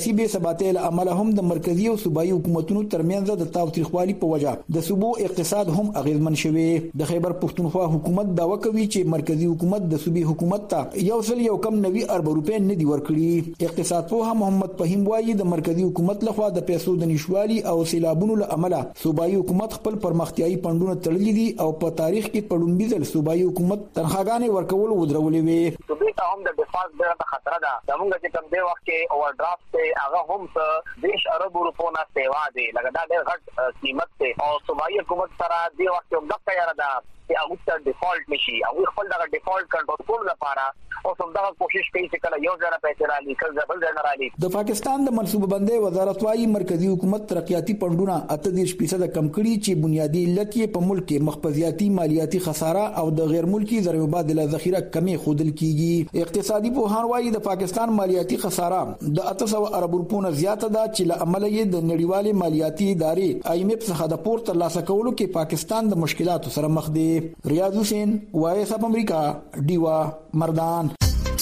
سیاسي بې ثباتۍ له امله هم د مرکزی او صوبایي حکومتونو ترمنځ د تاوتریخوالي په وجه د صوبو اقتصاد هم اغیزمن شوی. د خیبر پښتونخوا حکومت داوا کوي چې مرکزی حکومت د صوبې حکومت ته یو سل یو کم نوي ارب روپۍ نه دی ورکړي. اقتصاد پوه محمد فهیم وایي د مرکزی حکومت لخوا د پیسو د نشوالي او سیلابونو له امله صوبایي حکومت خپل پرمختیايي پندونه تړلي دي او په تاریخ کې په لومړي ځل صوبایي حکومت تنخواګانې ورکول ودرولې وي. صوبې ته هم د ډیفالټ ډېره خطر ده. زموږ چې کوم دی وخت کې اوور ډرافټ ته هغه هم څه دیش ارب روپو نه سیوا دی لکه دا ډېر غټ قیمت دی او صوبایي حکومت سره دی وخت هم دغه یاره ده چې هغه ته ډیفالټ نشي او خپل دغه ډیفالټ کنټرول کول لپاره او څنګه کوشش کوي چې کله یو ځای پیسې رالي کله بل ځای رالي. د پاکستان د منصوبه بندۍ وزارت وايي مرکزی حکومت ترقیاتي پندونه اته دېرش فیصد کم کړي چې بنیادی علت یې په ملک کې مخفضیاتي مالیاتي خساره او د غیر ملکی زر مبادله ذخیره کمی خودل کیږي. اقتصادي پوهان وايي د پاکستان مالیاتي خساره د اته سوه ارب روپو نه زیاته ده چې له امله یې د نړیوالې مالیاتي ادارې آی ایم اف څخه د پور ترلاسه کولو کې پاکستان د مشکلاتو سره مخ دی. ریاض حسین وایس اف امریکا ډیوا مردان.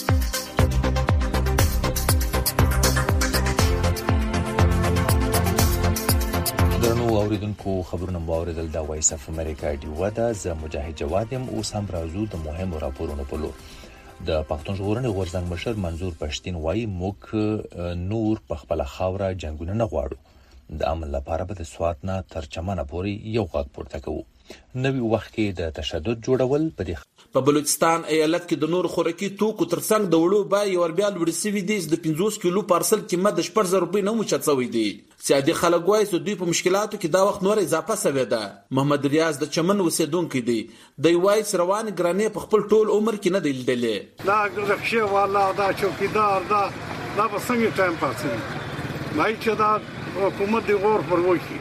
اوریدونکو خبرونه مو اوریدل د وایس اف امریکا ډیوا ده. زه مجاهد جواد یم. اوس هم راځو د مهمو راپورونو په لور. د پښتون ژغورنې غورځنګ مشر منظور پښتين وایي موږ نور په خپل خاوره جنگونه نه غواړو. د امن لپاره به د سوات نه تر چمنه پورې یو غږ پورته کوو. نوی وخت کې د تشدد جوړول په دې په بلوچستان ایالت کې د نور خوراکي توکو ترڅنګ د وړو بای یو بیا لوړ سوي دي. د پنځوس کیلو پارسل قیمت د شپږ زره روپۍ نه مچڅوي دي. سیادي خلک وایي چې دوی په مشکلاتو کې دا وخت نور اضافه شوی ده. محمد ریاض د چمن اوسیدونکو دی. د وایي روان ګرانې په خپل ټول عمر کې نه دی لیدلې. دا رخصه والا دا چوکیدار دا دا په څنګه ټایم پاسي مای چې دا حکومت دی غور پر وکی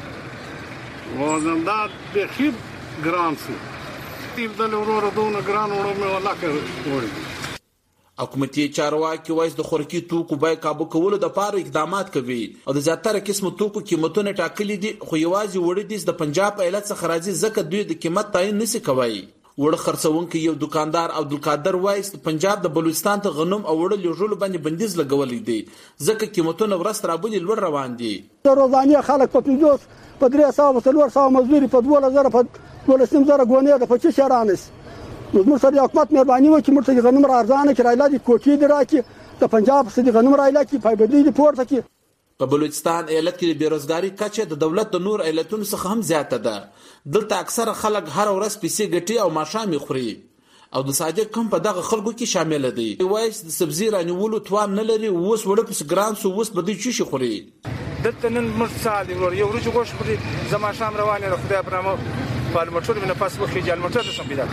وزن دا د خیر ګران سو تیل د لورو دونه ګران وړو مې ولا کړی. حکومتي چارواکي وایي د خوراکي توکو بای کابو کولو د پاره اقدامات کوي او د زیاتره قسمه توکو قیمتونه ټاکلي دي خو یوازې وړي دي د پنجاب ایالت څخه راځي ځکه دوی د قیمت تعیین نشي کوي. وړ خرڅونکو یو دکاندار عبدالقادر وایي د پنجاب د بلوچستان ته غنم او وړ لږول باندې بندیز لګولې دي ځکه قیمتونه ورست رابولي لوړ روان دي. روزانه خلک په پنځوس په درې سوه په څلور سوه مزدوري په دوه زره په ولسم زره غونې د پچې شرانس نو موږ سره حکومت مهرباني وکړي موږ ته غنم را ارزانه کرایله دي کوټې دی راکړي د پنجاب څخه غنم را اله کی فایبر دی پورته کی. په بلوچستان ایالت کې د بیروزګاری کچه د دولت د نور ایالتونو څخه هم زیاته ده. دلته اکثره خلک هر ورځ پیسې ګټي او ماښام خوري او د صادق کم په دغه خلکو کې شامل دي. وایي د سبزی رانیولو توان نه لري اوس وړ په ګران سو اوس بده چی شي خوري. دلته نن مرسال یو ورځ غوښ خوري زما شام روانه له خدای په نامه پارلمنټور من پاس وخی جال موټر سم پیدا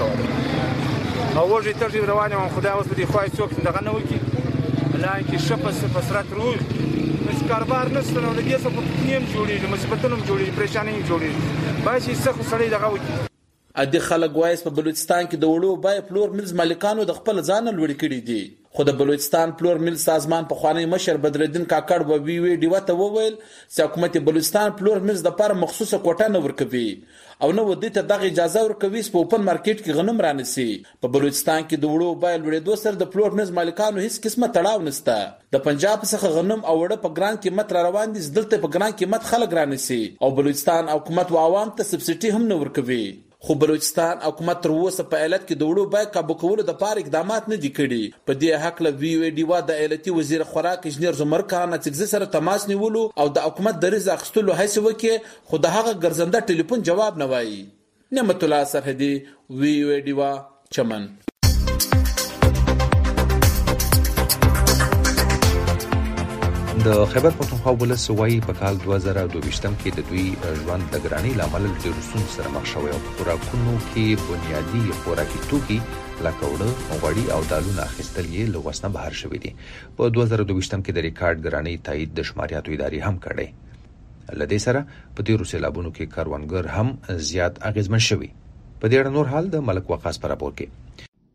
کوله او ورځ تر روانه من خدای اوس دې خوای څوک دغه نه وکی لکه کې شپه سپسرات روز مس کاروبار نشته نو دې څه په نیم جوړیږي مصیبتونه جوړیږي پریشانی جوړیږي باسي څه سړی دغه وکی. ادي خلک وایي په بلوچستان کې د وړو بای فلور ملز مالکانو د خپل ځان لوړ کړي دي. خو د بلوچستان فلور مل سازمان په خوانی مشر بدرالدین کاکړ و وی وی ډیوا ته وویل چې حکومت بلوچستان فلور ملز د لپاره مخصوصه کوټه نه ورکوي او نو ودی ته دغه اجازه ورکوي په اوپن مارکیټ کې غنم رانسي. په بلوچستان کې د وړو بای لوړېدو سره د فلور ملز مالکانو هیڅ قسمه تړاو نشته. د پنجاب څخه غنم او وړه په ګران قیمت را روان دي دلته په ګران قیمت خلک رانسي او بلوچستان حکومت او عوام ته سبسډي هم نه ورکوي. خو بلوچستان حکومت تر اوسه په ایالت کې د وړو بای کابو کولو د پاره اقدامات نه دي کړي. په دې حق له وی وی ډیوا د ایالتي وزیر خوراک انجنیر زمر خان څخه سره تماس نیولو او د حکومت د رضا اخستلو هڅه وکړي خو د هغه ګرځنده ټلیفون جواب نه وایي. نعمت الله سرحدي وی وی ډیوا چمن. د خیبر پښتونخوا ولس وایي په کال دوه زره دوه ویشتم کې د دوی ژوند د ګرانۍ لامل ډېر ستونزو سره مخ شوی او په خوراکونو کې بنیادي خوراکي توکي لکه وړه غوړي او دالونه اخیستل یې له وس نه بهر شوي دي. په دوه زره دوه ویشتم کې د ریکارډ ګرانۍ تایید د شماریاتو ادارې هم کړی. له دې سره په تیرو سیلابونو کې کروندګر هم زیات اغیزمن شوي. په دې اړه نور حال د ملک وقاص پر راپور کې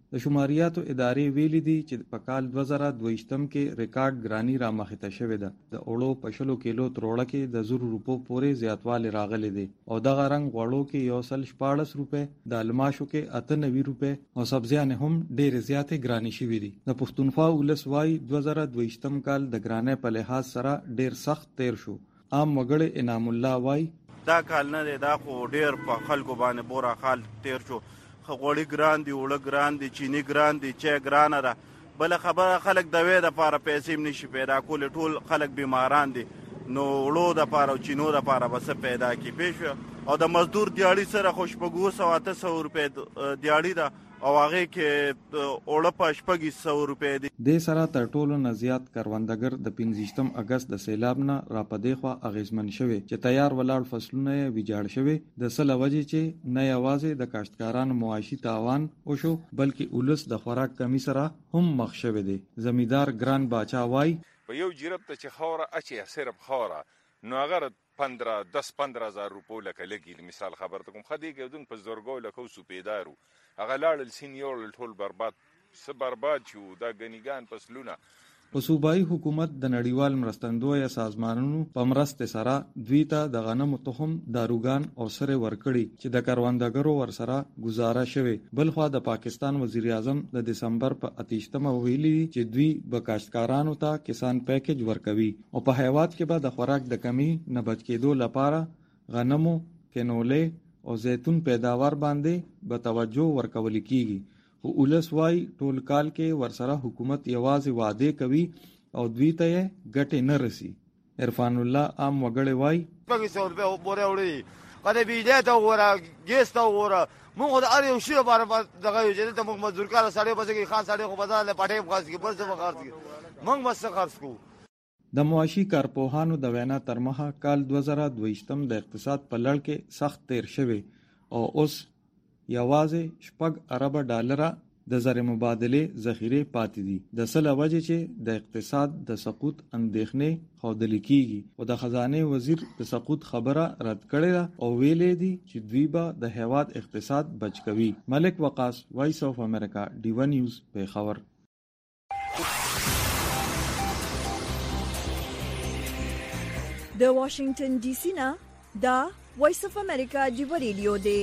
د شماریاتو ادارې ویلي دي چې په کال دوه زره دوهشتم کې ریکارډ ګرانی را مخته شوې ده. د اوړو په شلو کیلو تروړه کې د زر روپو پورې زیاتوالی راغلی دی او دغه رنګ غوړو کې یو سل شپاړس روپۍ، د الماشو کې اته نوي روپۍ او سبزیانې هم ډېرې زیاتې ګرانې شوې دي. د پښتونخوا ولس وایي دوه زره دوهشتم کال د ګرانۍ په لحاظ سره ډېر سخت تیر شو. عام وګړی انعام الله وایي دا کال نه دی، دا خو ډېر په خلکو باندې بوره خال تیر شو. غوړي ګران دي، اوړه ګران دي، چینی ګران دي، چای ګرانه ده. بله خبره خلک د وې دپاره پیسې هم نشي پیدا کولی، ټول خلک بیماران دي، نو وړو دپاره او چینو دپاره به څه پیدا کړي پوه شوه. او د مزدور دیاړي سره خو شپږ اووه سوه اته سوه روپۍ دیاړي ده او هغې کې اوړه په شپږ سوه روپۍ دي. دې سره تر ټولو نه زیات کروندګر د پنځویشتم اګست د سیلاب نه را په دې خوا اغېزمن شوي چې تیار ولاړ فصلونه یې ویجاړ شوي، د څه له وجې چې نه یوازې د کاشتکارانو معاشي تاوان وشو بلکې ولس د خوراک کمی سره هم مخ شوی دی. زمیندار ګران باچا وایي په یو جرب ته چې خاوره اچي صرف خاوره نو هغه پندرہ دس پندرہ هزار روپو لکه لګي. مثال خبر ته کوم خدي کېدون په زورګو لکه سپیدارو هغه لاړل سینیور ټول برباد س برباد شو دا غنیګان فصلونه. په صوبایي حکومت د نړیوال مرستندویه سازمانونو په مرستې سره دوی ته د غنمو تخم، داروګان او سرې ورکړي چې د کروندګرو ورسره ګزاره شوې. بلخوا د پاکستان وزیر اعظم د دسمبر په اتیشتمه ویلي چې دوی به کاشتکارانو ته کسان پیکج ورکوي او په هیواد کې به د خوراک د کمی نه بچ کېدو لپاره غنمو، کینولې او زیتون پیداوار باندې به توجه ورکول کیږي. خو ولس وایي ټول کال کې ورسره حکومت یوازې وعده کوي او دوی ته یې ګټې نه رسي. عرفان الله عام وګړی وایي شپږ سوه روپۍ بورې وړي، که د بجلۍ ته وګوره، ګیس ته وګوره، مونږ خو د هر یو شي لپاره دغه یو چې دلته مونږ مزدور کاره سړی به څه کوي، خان سړی خو به ځان له پټۍ په خرڅ کړي، بل څه به خرڅ کړي، مونږ به څه خرڅ کوو. د معاشي کارپوهانو د وینا تر مخه کال دوه زره دوهشتم د اقتصاد په لړ کې سخت تیر شوی او اوس یوازې شپږ اربه ډالره د زر مبادلې ذخیرې پاتې دي، د څه له وجې چې د اقتصاد د سقوط اندېښنې ښودل کیږي. او د خزانې وزیر د سقوط خبره رد کړې ده او ویلې دي چې دوی به د هیواد اقتصاد بچ کوي. ملک وقاص، وایس اف امریکا، ډیوا نیوز، پیښور. د واشنگټن ډي سي نه دا وایس اف امریکا ډیوا ریډیو دی.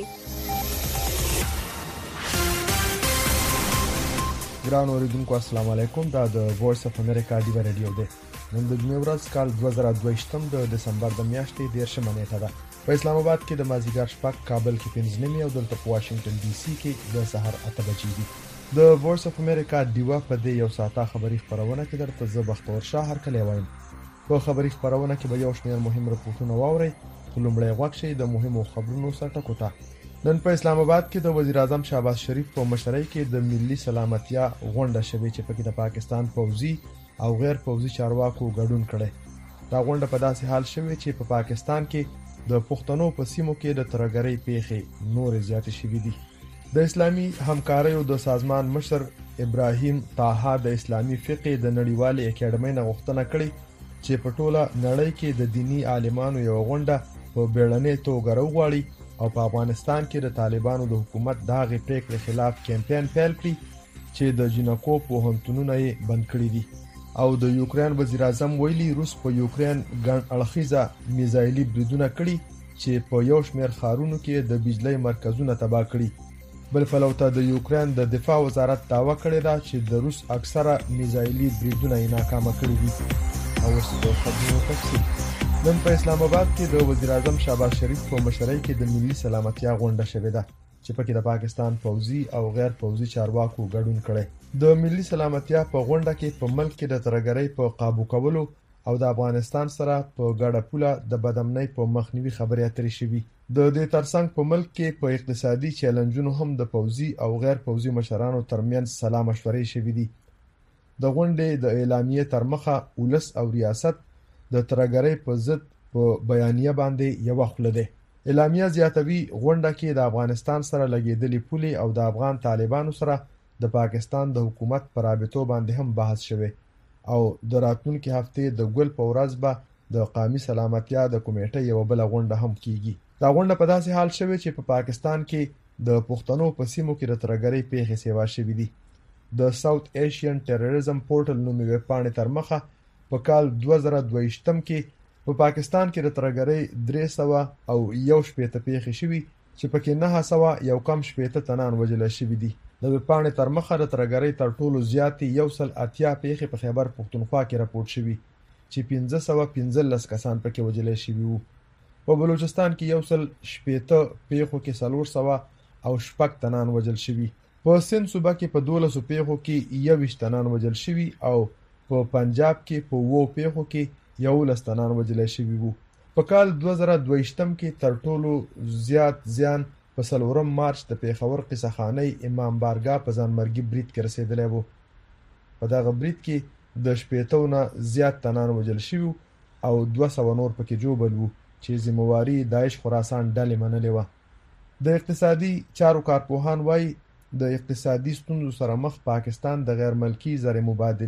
ګران اوریدونکو السلام علیکم، دا د وایس اف امریکا ډیوا ریډیو دی. نن د جمعې ورځ کال دوه زره دوهشتم د دسمبر د میاشتې دیرشمه نیټه ده. په اسلام آباد کې د مازیګر شپږ، کابل کې پنځه نیمې او دلته په واشنگټن ډي سي کې د سحر اته بجې دي. د وایس اف امریکا ډیوا په دې یو ساعته خبري خبرونه کې درته زه بختور شاه هرکلی وایم. په خبري خبرونه کې به یو شمېر مهم رپورټونه واورئ، خو لومړی غوږ شئ د مهمو خبرونو سره ټکوټه. نن په اسلام آباد کې د وزیر اعظم شهباز شریف په مشرۍ کې د ملي سلامتیا غونډه شوې چې پکې د پاکستان پوځي او غیر پوځي چارواکو ګډون کړي. دا غونډه په داسې حال شوې چې په پاکستان کې د پښتنو په سیمو کې د ترګرۍ پیښې نور زیاتې شوې دي. د اسلامي همکاریو د سازمان مشر ابراهیم طاها د اسلامي فقه د نړیوالې اکیډمۍ نه غوښتنه کړې چې په ټوله نړۍ کې د دینی عالمانو یو غونډه په بیړنۍ توګه راوغواړي او په افغانستان کې د طالبانو د حکومت دغه پریکړې خلاف کمپاین پیل کړي چې د جنکو پوهنتونونه یې بند کړي دي. او د یوکرين وزیر اعظم ویلي روس په یوکرين ګڼ اړخیزه میزایلي بریدونه کړي چې په یو شمېر ښارونو کې د بجلی مرکزونه تباه کړي. بل پلوته د یوکرين د دفاع وزارت دعوه کړې ده چې د روس اکثره میزایلي بریدونه یې ناکامه کړي دي. او اوس د خبرونو تفصیل. نن په اسلام آباد کې د وزیر اعظم شهباز شریف په مشرۍ کې د ملي سلامتیا غونډه شوې ده چې پکې د پاکستان پوځي او غیر پوځي چارواکو ګډون کړي. د ملي سلامتیا په غونډه کې په ملک کې د ترګرۍ په قابو کولو او د افغانستان سره په ګډه پوله د بدامنۍ په مخنیوي خبرې اترې شوې. د دې ترڅنګ په ملک کې په اقتصادي چیلنجونو هم د پوځي او غیر پوځي مشرانو ترمنځ سلا مشورې شوې دي. د غونډې د اعلامیې تر مخه ولس او ریاست د ترګرۍ په ضد په بیانیه باندې یو خپل ده. اعلامیه زیاتوي غونډه کې د افغانستان سره لګیدلې پولي او د افغان طالبانو سره د پاکستان د حکومت پر رابطو باندې هم بحث شوه او د راتلونکي هفته د ګل په ورځ به د قومي سلامتیا د کمیټې یو بل غونډه هم کیږي. دا غونډه په داسې حال شوه چې په پا پاکستان کې د پښتنو په سیمو کې د ترهګرۍ پیښې سیوا شوې دي. د ساوث ایشین ټیرریزم پورټل نومي ویبپاڼې تر مخه په کال دوه زره دوهویشتم کې په پا پاکستان کې د ترهګرۍ درې سوه او یو شپېته پیښې شوي چې پکې نهه سوه یو کم شپېته تنان وژل شوي دي. د ویبپاڼې تر مخه د ترهګرۍ تر ټولو زیاتې یو سل اتیا پیښې په خیبر پښتونخوا کې راپورټ شوي چې پنځه سوه پنځلس کسان پکې وژل شوي وو. په بلوچستان کې یو سل شپېته پیښو کې څلور سوه او شپږ تنان وژل شوي. په سند صوبه کې په دولسو پیښو کې یوویشت تنان وژل شوي او په پنجاب کې په اووه پیښو کې یولس تنان وژل شوي وو. په کال دوه زره دوهویشتم کې تر ټولو زیات زیان په څلورم مارچ د پیښور قصهخانۍ امام بارګاه په ځانمرګي برید کې رسېدلی و. په دغه برید کې د شپېتو نه زیات تنان وژل شوي او دوه سوه نور پکې جوبل وو چې ذمهواري داعش خراسان ډلې منلې وه. د اقتصادي چارو کارپوهان وایي د اقتصادي ستونزو سره مخ پاکستان د غیر ملکي زر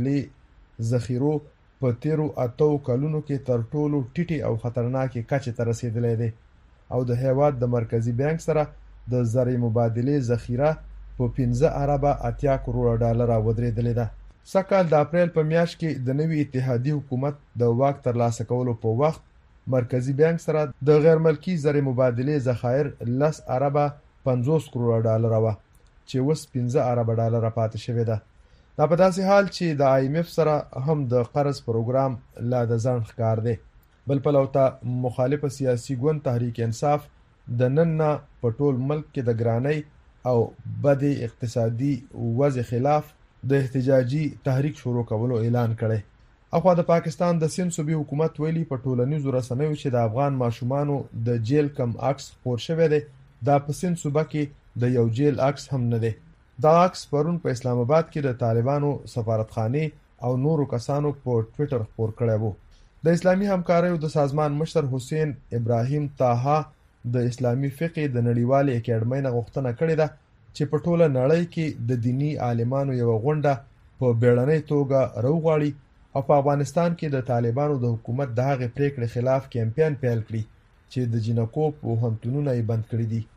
مبادلې ذخیرو په تیرو اتو کلونو کې تر ټولو ټیټې او خطرناکې کچې ته رسېدلی دی او د هیواد د مرکزي بانک سره د زر مبادلې ذخیره په پنځه اربه اتیا کروړه ډالره ودرېدلې ده. سږکال د اپریل په میاشت کې د نوي اتحادي حکومت د واک ترلاسه کولو په وخت مرکزي بانک سره د غیر ملکي زر مبادلې ذخایر لس اربه پنځوس کروړه ډالره وه چې اوس پنځه اربه ډالره پاتې شوې ده. دا په داسې حال چې د آی ایم اف سره هم د قرض پروګرام لا د ځنډ ښکار دی. بل پلو ته مخالفه سیاسي ګوند تحریک انصاف د نن نه په ټول ملک کې د ګرانۍ او بدې اقتصادي وضع خلاف د احتجاجي تحریک شروع کولو اعلان کړی. اخوا د پاکستان د سند صوبې حکومت ویلي په ټولنیزو رسنیو چې د افغان ماشومانو د جیل کم عکس خپور شوی دی دا په سند صوبه کې د یو جیل عکس هم نه دی. دا عکس پرون په اسلام آباد کې د طالبانو سفارتخانې او نورو کسانو په ټویټر خپور کړی وو. د اسلامي همکاریو د سازمان مشر حسین ابراهیم طاها د اسلامي فقه د نړیوالې اکیډمۍ نه غوښتنه کړې ده چې په ټوله نړۍ کې د دینی عالمانو یو غونډه په بیړنۍ توګه راوغواړي او په افغانستان کې د طالبانو د حکومت د هغې پریکړې خلاف کمپاین پیل کړي چې د جنکو پوهنتونونه یې بند کړي دي.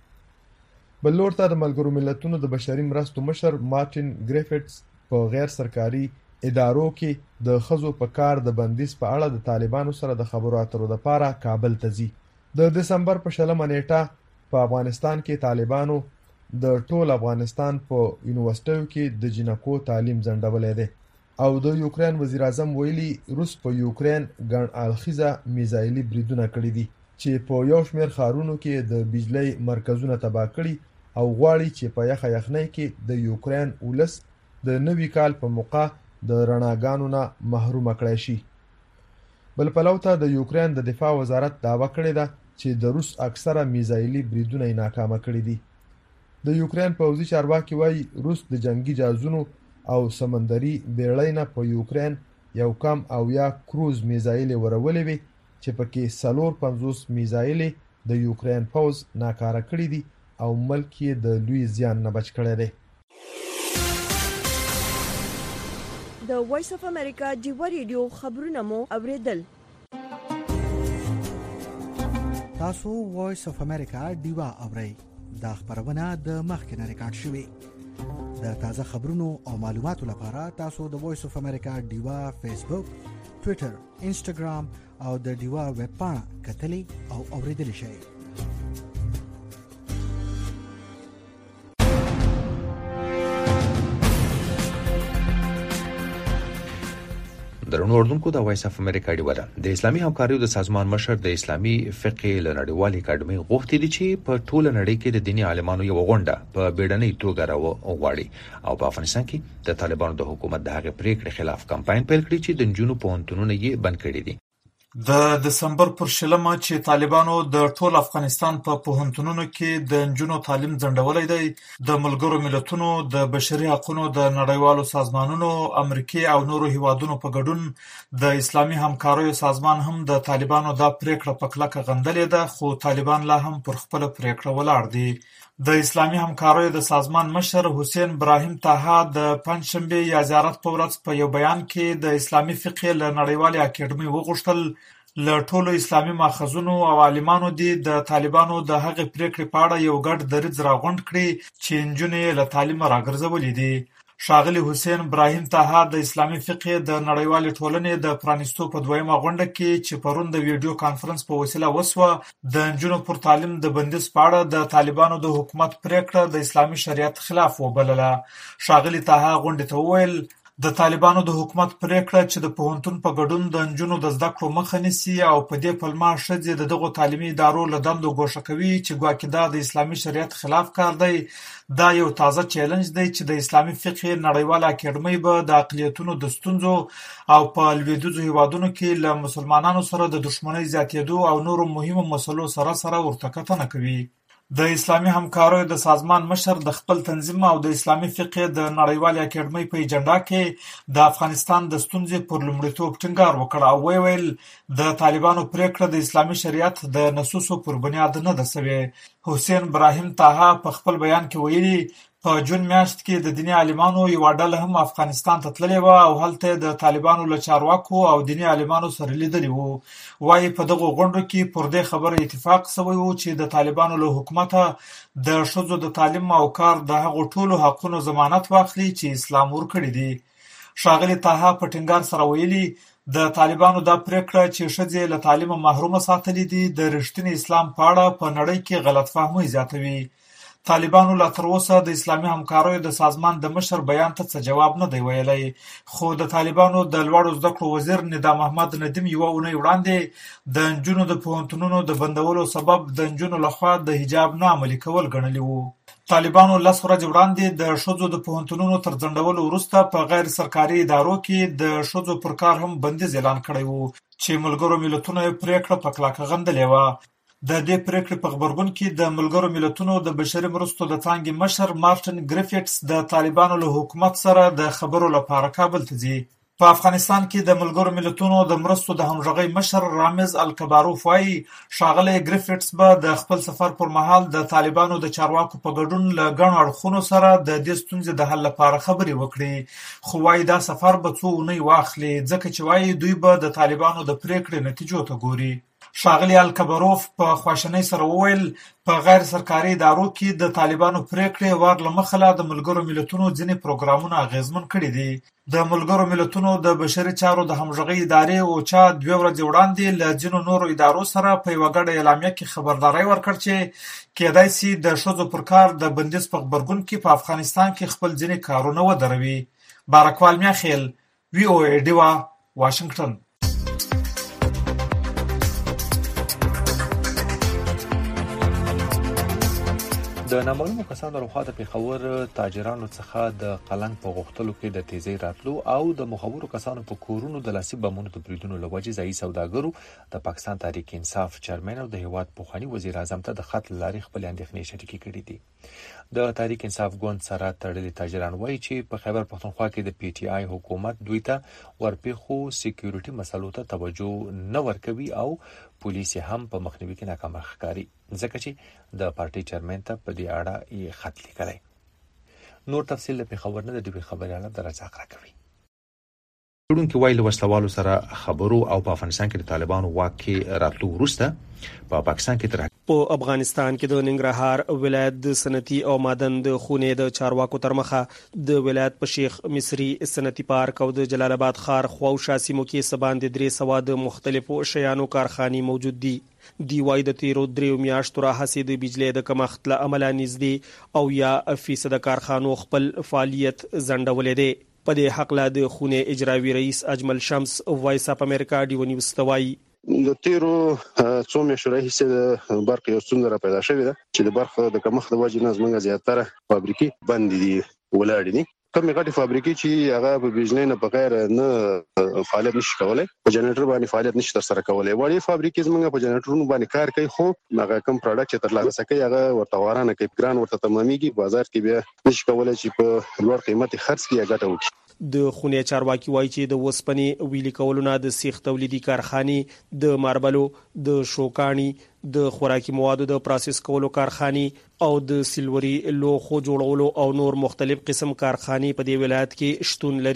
بل لور ته د ملګرو ملتونو د بشري مرستو مشر مارټین ګریفټس په غیر سرکاري ادارو کې د ښځو په کار د بندیز په اړه د طالبانو سره د خبرو اترو لپاره کابل ته ځي. د دسمبر په شلمه نیټه په افغانستان کې طالبانو د ټول افغانستان په یونیورسيټیو کې د جنکو تعلیم ځنډولی دی او د یوکرین وزیر اعظم ویلي روس په یوکرین ګڼ اړخیزه میزایلي بریدونه کړي دي چې په یو شمېر ښارونو کې د بجلۍ مرکزونه تباه کړي او غواړي چې په یخه یخنۍ کې د یوکرین ولس د نوي کال په موقع د رڼاګانو نه محرومه کړی شي. بل پلو ته د یوکرین د دفاع وزارت دعوه کړې ده چې د روس اکثره میزایلي بریدونه یې ناکامه کړي دي. د یوکرین پوځي چارواکي وایي روس د جنگي جهازونو او سمندري بیړۍ نه په یوکرین یو کم اویا کروز میزایلې ورولې وي چې پکې څلور پنځوس میزایلې د یوکرین پوځ ناکاره کړي دي او ملک یې د لوی زیان نه بچ کړی دی. د وایس اف امریکا ډیوا ریډیو خبرونه مو اوریدل. تاسو وایس اف امریکا ډیوا اورئ. دا خبرونه د مخکنه ریکارډ شوې. د تازه خبرونو او معلوماتو لپاره تاسو د وایس اف امریکا ډیوا فیسبوک، ټوئیټر، انسټاګرام او د ډیوا ویب پاڼه کتلی او اوریدلی شئ. درنو اردوونکو د وایس اف امریکا ډیوا د اسلامي همکاریو د سازمان مشر د اسلامي فقه له نړیوالې اکاډمۍ غوښتي دي چې په ټوله نړۍ کې د دینی عالمانو یو غونډه په بیړنۍ توګه راوغواړي او په افغانستان کې د طالبانو د حکومت د هغې پریکړې خلاف کمپاین پیل کړي چې د نجونو پوهنتونونه یې بند کړي دي. د دسمبر پر شلمه چې طالبانو د ټول افغانستان په پوهنتونونو کې د نجونو تعلیم ځنډولی دی، د ملګرو ملتونو د بشري حقوقو د نړیوالو سازمانونو، امریکای او نورو هیوادونو په ګډون د اسلامي همکاریو سازمان هم د طالبانو دا پریکړه په کلکه غندلې ده، خو طالبان لا هم پر خپل پریکړه ولاړ دي. د اسلامي همکاریو د سازمان مشر حسین ابراهیم طاها د پنځشنبه یا زیارت په ورځ په یو بیان کې د اسلامي فقه له نړیوالې اکاډمۍ وغوښتل له ټولو اسلامي ماخذونو او عالمانو دي د طالبانو د هغې پریکړې په اړه یو ګډ دریځ راغونډ کړي چې نجونې یې له تعلیمه راګرځولې دي. ښاغلي حسین ابراهیم طاها د اسلامي فقه د نړیوالې ټولنې د پرانیستو په دویمه غونډه کې چې پرون د ویډیو کانفرنس په وسیله وسوه د نجونو پر تعلیم د بندیز په اړه د طالبانو د حکومت پریکړه د اسلامي شریعت خلاف وبلله. ښاغلي طاها غونډې ته وویل د طالبانو د حکومت پریکړه چې د پوهنتون په ګډون د نجونو د زده کړو مخه نیسي او په دې پلمه ښځې د دغو تعلیمي ادارو له دندو ګوښه کوي چې ګواکې دا د اسلامي شریعت خلاف کار دی، دا یو تازه چیلنج دی چې د اسلامي فقه نړیواله اکیډمۍ به د اقلیتونو د ستونزو او په لویدیځو هیوادونو کې له مسلمانانو سره د دښمنۍ زیاتېدو او نورو مهمو مسلو سره سره ورته کتنه کوي. د اسلامي همکاریو د سازمان مشر د خپل تنظیم او د اسلامي فقه د نړیوالې اکیډمۍ په ایجنډا کې د افغانستان د ستونزې پر لومړیتوب ټینګار وکړ او ویل د طالبانو پریکړه د اسلامي شریعت د نصوصو پر بنیاد نه ده سوې. حسین ابراهیم طاها په خپل بیان کې ویلي په جون میاشت کې د دیني عالمانو یوه ډله هم افغانستان ته تللې وه او هلته د طالبانو له چارواکو او دیني عالمانو سره لیدلي وو. وایي په دغو غونډو کې پر دې خبره اتفاق شوی و چې د طالبانو له حکومته د ښځو د تعلیم او کار د هغو ټولو حقونو ضمانت واخلي چې اسلام ورکړي دي. ښاغلي طاها په ټینګار سره ویلي د طالبانو دا پریکړه چې ښځې له تعلیمه محرومه ساتلي دي د رښتیني اسلام په اړه په نړۍ کې غلط فهمي زیاتوي. طالبانو لا تر اوسه د اسلامي همکاریو د سازمان د مشر بیان ته څه جواب نه دی ویلی، خو د طالبانو د لوړو زده کړو وزیر ندا محمد ندیم یوه اونۍ وړاندې د نجونو د پوهنتونونو د بندولو سبب د نجونو لخوا د حجاب نه عملي کول ګڼلي وو. طالبانو لس ورځې وړاندې د ښځو د پوهنتونونو تر ځنډولو وروسته په غیر سرکاري ادارو کې د ښځو پر کار هم بندیز اعلان کړی وو چې ملګرو ملتونو یې پریکړه په کلکه غندلې وه. د دې پریکړې په غبرګون کې د ملګرو ملتونو د بشري مرستو د څانګې مشر مارټن ګریفټس د طالبانو له حکومت سره د خبرو لپاره کابل ته ځي. په افغانستان کې د ملګرو ملتونو د مرستو د همغږۍ مشر رامز الکباروف وایي ښاغلی ګریفټس به د خپل سفر پر مهال د طالبانو د چارواکو په ګډون له ګڼو اړخونو سره د دې ستونزې د حل لپاره خبرې وکړي، خو وایي دا سفر به څو اونۍ واخلي ځکه چې وایي دوی به د طالبانو د پریکړې نتیجو ته ګوري. ښاغلي الکبروف په خواشینۍ سره وویل په غیر سرکاري ادارو کې د طالبانو پریکړې وار له مخله د ملګرو ملتونو ځینې پروګرامونه اغیزمن کړي دي. د ملګرو ملتونو د بشري چارو د همغږۍ ادارې اوچا دوه ورځې وړاندې له ځینو نورو ادارو سره په یوه ګډه اعلامیه کې خبرداری ورکړ چې کېدای سي د ښځو پر کار د بندیز په غبرګون کې په افغانستان کې خپل ځینې کارونه ودروي. بارکوال میاخیل، وی او ای ډیوا، واشنگټن. د نامعلومو کسانو لخوا د پېښور تاجرانو څخه د قلنګ په غوښتلو کې د تیزی راتلو او د مخورو کسانو په کورونو د لاسي بمونو د بریدونو له وجې ځایي سوداګرو د پاکستان تحریک انصاف چیرمن او د هیواد پخواني وزیر اعظم ته د خط له لارې خپلې اندېښنې شریکې کړي دي. د تحریک انصاف ګوند سره تړلي تاجران وایي چې په خیبر پښتونخوا کې د پی ټی آی حکومت دوی ته ورپېښو سکیورټي مسلو ته توجه نه ورکوي او پولیس هم په مخنیوي کې ناکام ښکاري ځکه چې د پارټي چیرمن ته په دې اړه یې خط لیکلی. نور تفصیل له پېښور نه د ډیوي خبریاله درزاق راکوي. څېړونکي وایي له وسلوالو سره خبرو او په افغانستان کې د طالبانو واک کې راتلو وروسته په پاکستان کې تر په افغانستان کې د ننګرهار ولایت د صنعتي او معدن د خونې د چارواکو تر مخه د ولایت په شیخ مصری صنعتي پارک او د جلال آباد ښار خواوشا سیمو کې سباندې درې سوه د مختلفو شیانو کارخانې موجود دي. دی وايي د تیرو دریو میاشتو راهیسې د بجلی د کمښت له امله نږدې او یا فیصد کارخانو خپل فعالیت ځنډولی دی. په دې حقله د خونې اجرایي رئیس اجمل شمس وایس اپ امریکا ډیو نیوز ته وایي د تیرو څو میاشتو راهیسې د برق یو ستونزه را پیدا شوې ده چې د برق د کمښت د وجې نه زموږ زیاتره فابریکې بندې دي ولاړې دي. کومې غټې فابریکې چې هغه په بجلی نه بغیر نه فعالیت نشي کولی، په جنریټر باندې فعالیت نشي ترسره کولی. وړې فابریکې زموږ په جنریټرونو باندې کار کوي خو هغه کوم پروډکټ چې ترلاسه کوي هغه ورته وارانه کوي، ګران ورته تمامېږي، بازار کې بیا نشي کولی چې په لوړ قیمت یې خرڅ کړي یا ګټه وکړي. د خونې چارواکي وایي چې د وسپنې ویلي کولو نه د سیخ تولیدي کارخانې، د ماربلو، د شوکاڼي، د خوراکي موادو د پروسس کولو کارخانې او د سیلوري لوښو جوړولو او نور مختلف قسم کارخانې په دې ولایت کې شتون لري.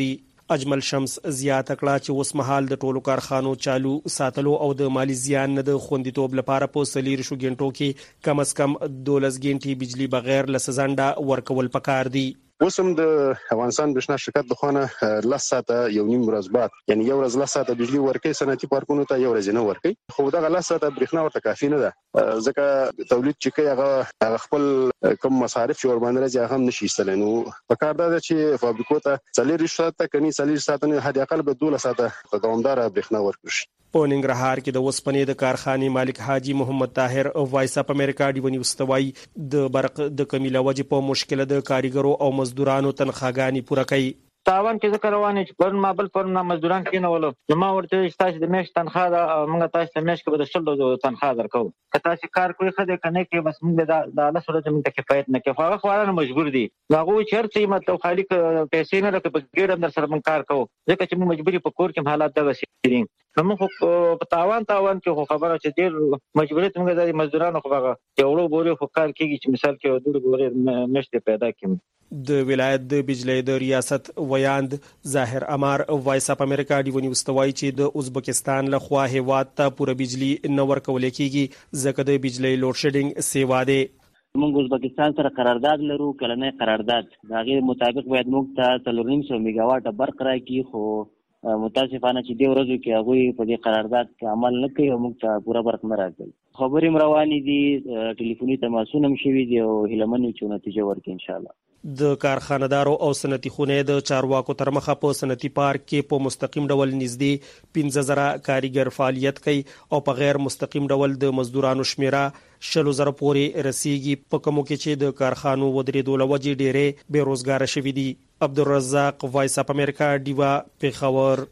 اجمل شمس زیاته کړه چې اوس مهال د ټولو کارخانو چالو ساتلو او د مالی زیان نه د خوندیتوب لپاره په سلیر شو ګنټو کې کم از کم دولس ګنټي بجلی بغیر لسزنده ورکول پکار دي. وسم د افغانستان برښنا شرکت د خونه لس ساعته یو نیم ورځ بعد یعنی یو ورځ لس ساعته بجلی ورکې صنعتي پارکونو ته یو ورځ نه ورکې خو دا لس ساعته برښنا ورته کافي نه ده ځکه تولید چې کوي هغه خپل کوم مصارف چې ور باندې راځي هغه هم نشي ایستلی. نو په کار ده چې فابریکو ته څلور ساعته کني څلور ساعته نه حد اقل به دوله ساعته دوامدار برښنا ورکړي شي. په ننګرهار کې د وسپنې د کارخانې مالک حاجی محمد طاهر وایس اپ امریکا ډیو نیوز توای د برق د کمی لوجه په مشکله د کاریګرو او مزدورانو تنخواګانی پوره کوي. تاوان کې ذکر روانه چې پرون ما بل پرون مزدوران کېنولو نو ما ورته چې تاسو د میاشت تنخواه دا موږ تاسو د میاشت کې به د شل تنخواه درکو که تاسو کار کوئ خدای کنه کې بس موږ د الله سره زموږ ته کفایت نه کوي هغه خوارانه مجبور دي هغه چیرته مطلب خالق پیسې نه لکه په ګډ اندر سره موږ کار کوو ځکه چې موږ مجبوري په کور کې حالات دغه سي نو موږ په تاوان تاوان کې خبره چې ډېر مجبوریت موږ د مزدورانو خو هغه یو بوري خو کار کېږي چې مثال کې دوه بوري میاشت پیدا کړي. د ولایت د بجلی د ریاست ویاند ظاهر امار وایس اپ امریکا ډیو نیوز توای چې د ازبکستان له خوا هیواد ته پوره بجلی نه ورکول کیږي ځکه د بجلی لوډ شیډینګ سیوا ده. موږ ازبکستان سره قرارداد لرو کلنې قرارداد دا غیر مطابق باید موږ ته څلور نیم سو میگا واټ برق راکړي خو متاسفانه چې د ورځو کې هغه په دې قرارداد کې عمل نه کوي او موږ ته پوره برق نه راکړي. خبرې روانې دي ټلیفوني تماسونه هم شوي دي او هیلمن چې نتیجه ورکړي ان شاء الله. د کارخانه‌دارو او صنعتي خونې د چارواکو تر مخه په صنعتي پارک کې په مستقیم ډول نږدې پنځه زره کاریګر فعالیت کوي او په غیر مستقیم ډول د مزدورانو شمیره شلو زره پورې رسیږي په کومو کې چې د کارخانو ودرېدو له وجې ډېرې بیروزګاره شوي دي. عبدالرزاق وایس اپ امریکا ډیوا پیښور.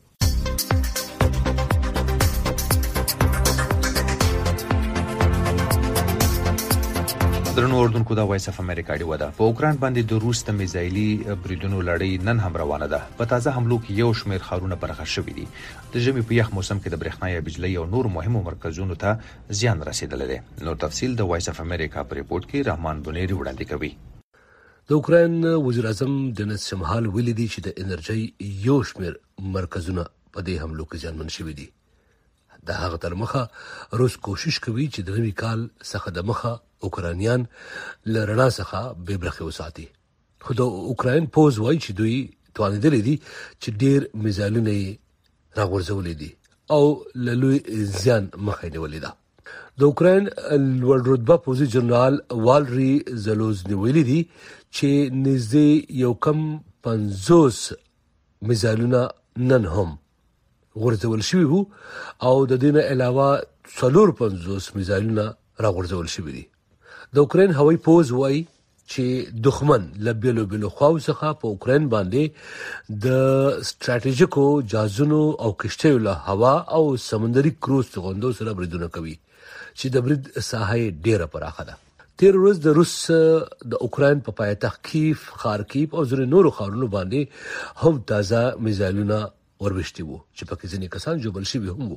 درنو اردوونکو دا وایس اف امریکا دی ودا په اوکران باندې د روس د میزایلی بریدونو لړۍ نن هم روانه ده. په تازه حملو کې یو شمېر ښارونه برخه شوي دي. د ژمي په یخ موسم کې د برېښنا یا بجلی او نور مهمو مرکزونو ته زیان رسیدلی دی. نو تفصیل د وایس اف امریکا په ریپورت کې رحمان بنيري وړاندې کوي. د اوکران وزیر اعظم دنیس شمهال ویلي دی چې د انرژي یو شمېر مرکزونه په دې حملو کې زیانمن شوي دي. د هغه تر مخه روس کوشش کوي چې د نوي کال څخه د مخه اوکرانیان لرنا څخه به برخه وساتي. خو د اوکران پوز وایي چې دوی توانیدل دي چې ډېر میزایلونه راغورځولې دي او لوی زیان مخه نیولې ده. د اوکران لوړ رتبه پوزي جنرال والری زلوزنی ویلي دي چې نږدې یو کم پنځوس میزایلونه نن هم غورځول شوي وو او د دې نه علاوه څلور پنځوس میزایلونه راغورځول شوي دي. د اوکران هوایي پوز وایي چې دښمن له بیلو بیلو خواو څخه په اوکران باندې د ستراتیژیکو جهازونو او کشتیو له هوا او سمندري کروز توغندو سره بریدونه کوي چې د برید ساحه ډیره پراخه ده. تیر ورځ د روس د اوکران په پایتخت کیف، خارکیف او ځینو نورو ښارونو باندې هم تازه میزایلونه وربشتي وو چې پکې ځینې کسان جوړل شوي هم وو.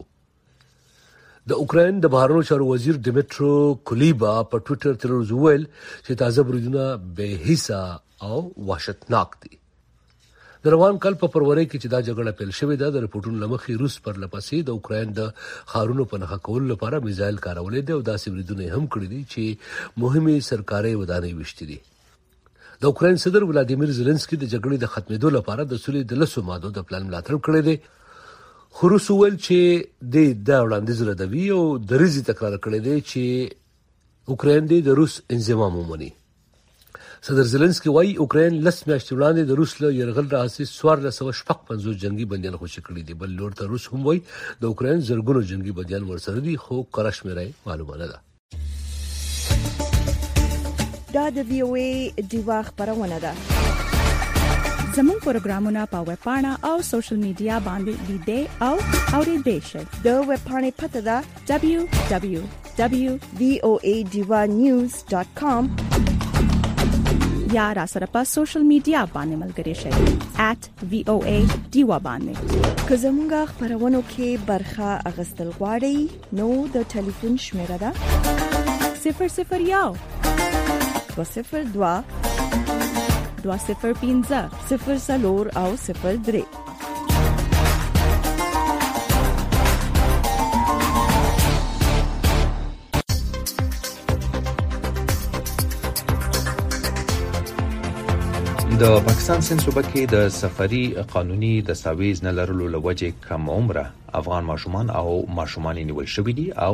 د اوکران د بهرنیو چارو وزیر دیمیترو کولیبا په ټوئیټر تر ورځ ویل چې تازه بریدونه بې حسه او وحشتناک دي. د روان کال په فروری کې چې دا جګړه پیل شوې ده د رپورټونو لمخې روس پر لپسې د اوکران د ښارونو په نښه کولو لپاره میزایل کارولې دي او داسې بریدونه هم کړي دي چې مهمې سرکاري ودانۍ ویشتي دي. د اوکران صدر ولادیمیر زيلنسکي د جګړې د ختمېدو لپاره د سولې د لسو مادو د پلان ملاتړ کړی دی. خو روس ویل چې د دا وړاندیز ردوي او دریزي تکرار کړی دی چې اوکران د روس انضمام ومني. صدر زيلنسکي وايي اوکران لس میاشتې وړاندې د روس له یرغل راهیسې څوارلس سوه شپږ پنځوس جنگي بندیان خوشي کړي دي. بل لور ته روس هم وايي د اوکران زرګونو جنگي بندیان ورسره دي خو کره شمېره معلومه نه ده. دا د وی او ای ډیوا خبرونه ده. زموږ پروګرامونه په ویب پاڼه او سوشل میډیا باندې لیدئ او اوریدئ شئ. د ویب پاڼې پته ده دبليو دبليو دبليو ډاٹ وی او ای ډیوا نیوز ډاٹ کام یا را سره په سوشل میډیا باندې ملګري شئ ایٹ وی او ای ډیوا باندې. که زموږ خبرونو کې برخه اخیستل غواړئ نو د ټلیفون شمیره ده صفر صفر یو دو صفر دوه دوه صفر پنځه صفر څلور او صفر درې. د پاکستان سند صوبه کې د سفري قانوني دستاویز نه لرلو له وجې کم عمره افغان ماشومان او ماشومان نیول شوي دي او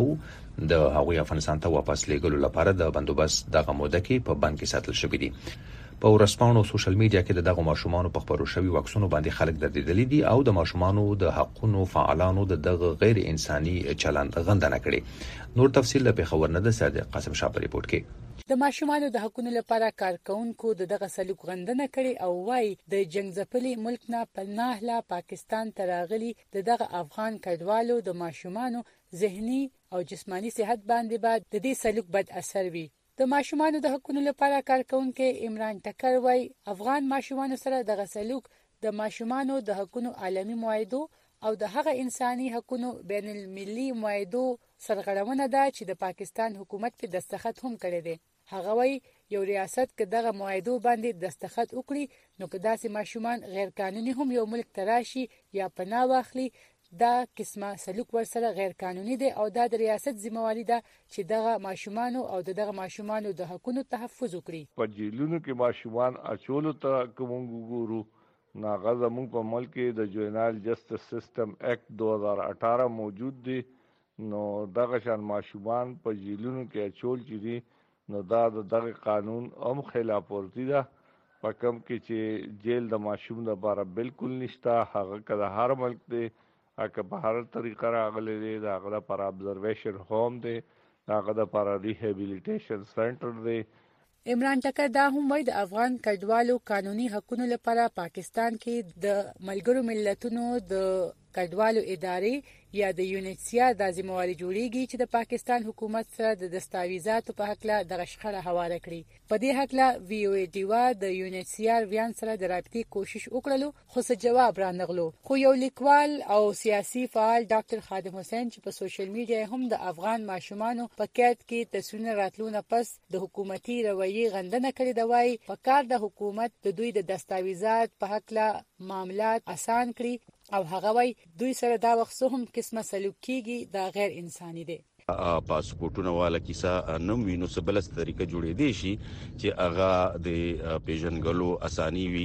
د هغوی افغانستان ته واپس لیږلو لپاره د بندوبست دغه موده کې په بند کې ساتل شوي دي. په ورځپاڼو او سوشل میډیا کې د دغه ماشومانو په خبرو شوي واکسونو باندې خلک دردېدلي دي او د ماشومانو د حقونو فعالانو د دغه غیر انساني چلند غندنه کړې. نور تفصیل له پیښور نه د صادق قاسم شاه په ریپورت کې. د ماشومانو د حقونو لپاره کارکونکو د دغه سلوک غندنه کړي او وايي د جنگ ځپلي ملک نه پناه لا پاکستان ته راغلي د دغه افغان کډوالو د ماشومانو ذهني او جسماني صحت باندې بعد د دې سلوک بد اثر وي. د ماشومانو د حقونو لپاره کارکونکو عمران ټکر وايي افغان ماشومانو سره دغه سلوک د ماشومانو د حقونو عالمي معاهدو او د هغه انساني حقونو بین المللي معاهدو سرغړونه ده چې د پاکستان حکومت په دستخط هم کړی دی. هغه وی یو ریاست کې دغه معاهدو باندې دستخط وکړي نو که داسې ماشومان غیر قانوني هم یو ملک تراشي یا پناه واخلي دا قسمه سلوک ورسره غیر قانوني دی او دا د ریاست ذمہواری ده چې دغه ماشومانو او دغه ماشومانو د حقونو تحفظ وکړي. په جیلونو کې ماشومان اچولو ته کوم ګورو ناغه زموږ په ملک کې د جوینایل جسټس سیستم ایکټ دو هزار اٹھارہ موجود دی نو دغه شان ماشومان په جیلونو کې اچول چې دي نو دا دغه قانون هم خلاف ورزي ده. په کوم کې چې جیل د ماشوم لپاره بالکل نشته هغه کله هر ملک دی هغه په هر طریقه راغلی دی دا هغه لپاره ابزرویشن ہوم دی دا هغه لپاره ریهابیلیټیشن سنټر دی. عمران ټکر دا هم وایي د افغان کډوالو قانوني حقونو لپاره پاکستان کې د ملګرو ملتونو د کډوالو ادارې یا د یونیسیار د ذمہواری جوړیږي چې د پاکستان حکومت سره د دستاویزاتو په حق له د شخړه حواله کړي. په دې حق له وی او ډیوا د یونیسیار ویان سره د رابطې کوشش وکړلو خو څه جواب رانغلو. خو یو لیکوال او سیاسي فعال ډاکټر خادم حسین چې په سوشل میډیا هم د افغان ماشومانو په کېد کې تصویر راتلونه پس د حکومتي رویې غندنه کړې دی وایي په کار د حکومت د دوی د دستاویزات په حق له معاملات آسان کړي او هغه وای دوی سره دا وخت هم قسمه سلوک کیږي دا غیر انساني دی. پاسپورتونه والا کیسه نم وینو سبلس طریقه جوړې دي شي چې هغه د پیژنګلو اساني وي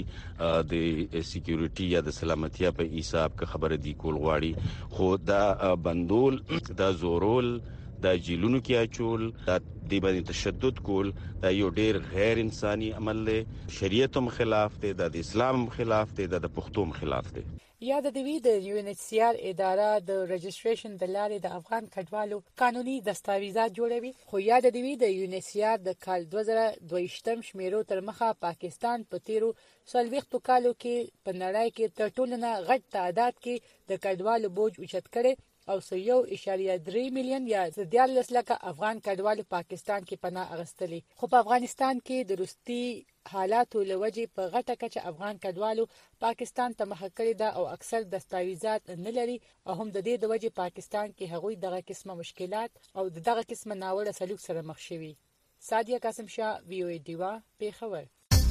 د سکیورټي یا د سلامتیا په حساب کې خبره دی کول غواړي خو دا بندول دا زورول دا جیلونو کې اچول دا دی باندې تشدد کول دا یو ډیر غیر انساني عمل دی. شریعت هم خلاف دی د اسلام خلاف دی د پښتو خلاف دی. یا د دوی د یونیسیار اداره د رجسټریشن د لارې د افغان کډوالو قانوني دستاویزات جوړوي خو یا د دوی د یونیسیار د کال دوه زره دوه شمیرو تر مخه پاکستان په تیرو څلوېښتو کالو کې په نړۍ کې تر ټولو نه غټ تعداد کې د کډوالو بوج اوچت کړي او سو یو اشاریه درې میلیون یا دیارلس لکه افغان کډوالو پاکستان کې پناه اخیستلي. خو په افغانستان کې د روستي حالاتو لوجې په غټه کچه افغان کډوالو پاکستان ته مخه کړې ده او اکثر دستاویزات نه لري او هم د دې د وجې پاکستان کې هغوی دغه قسمه مشکلات او دغه قسمه ناوړه سلوک سره مخ شوي. سادیه قاسم شاه وی او ډیوا پیښور.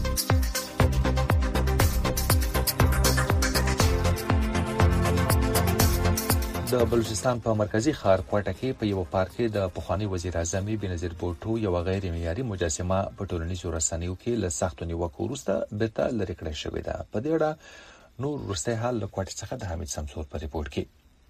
د بلوچستان په مرکزی ښار کوټه کې په یو پارک کې د پخوانی وزیر اعظم بنظیر بوټو یو غیر معیاري مجسمه په ټولنیزو رسنیو کې له سختو نیوکو وروسته بیرته لرې کړې شوې ده. په دې اړه نور وروستی حال له کوټې څخه د حمید سمسور په ریپورت کې.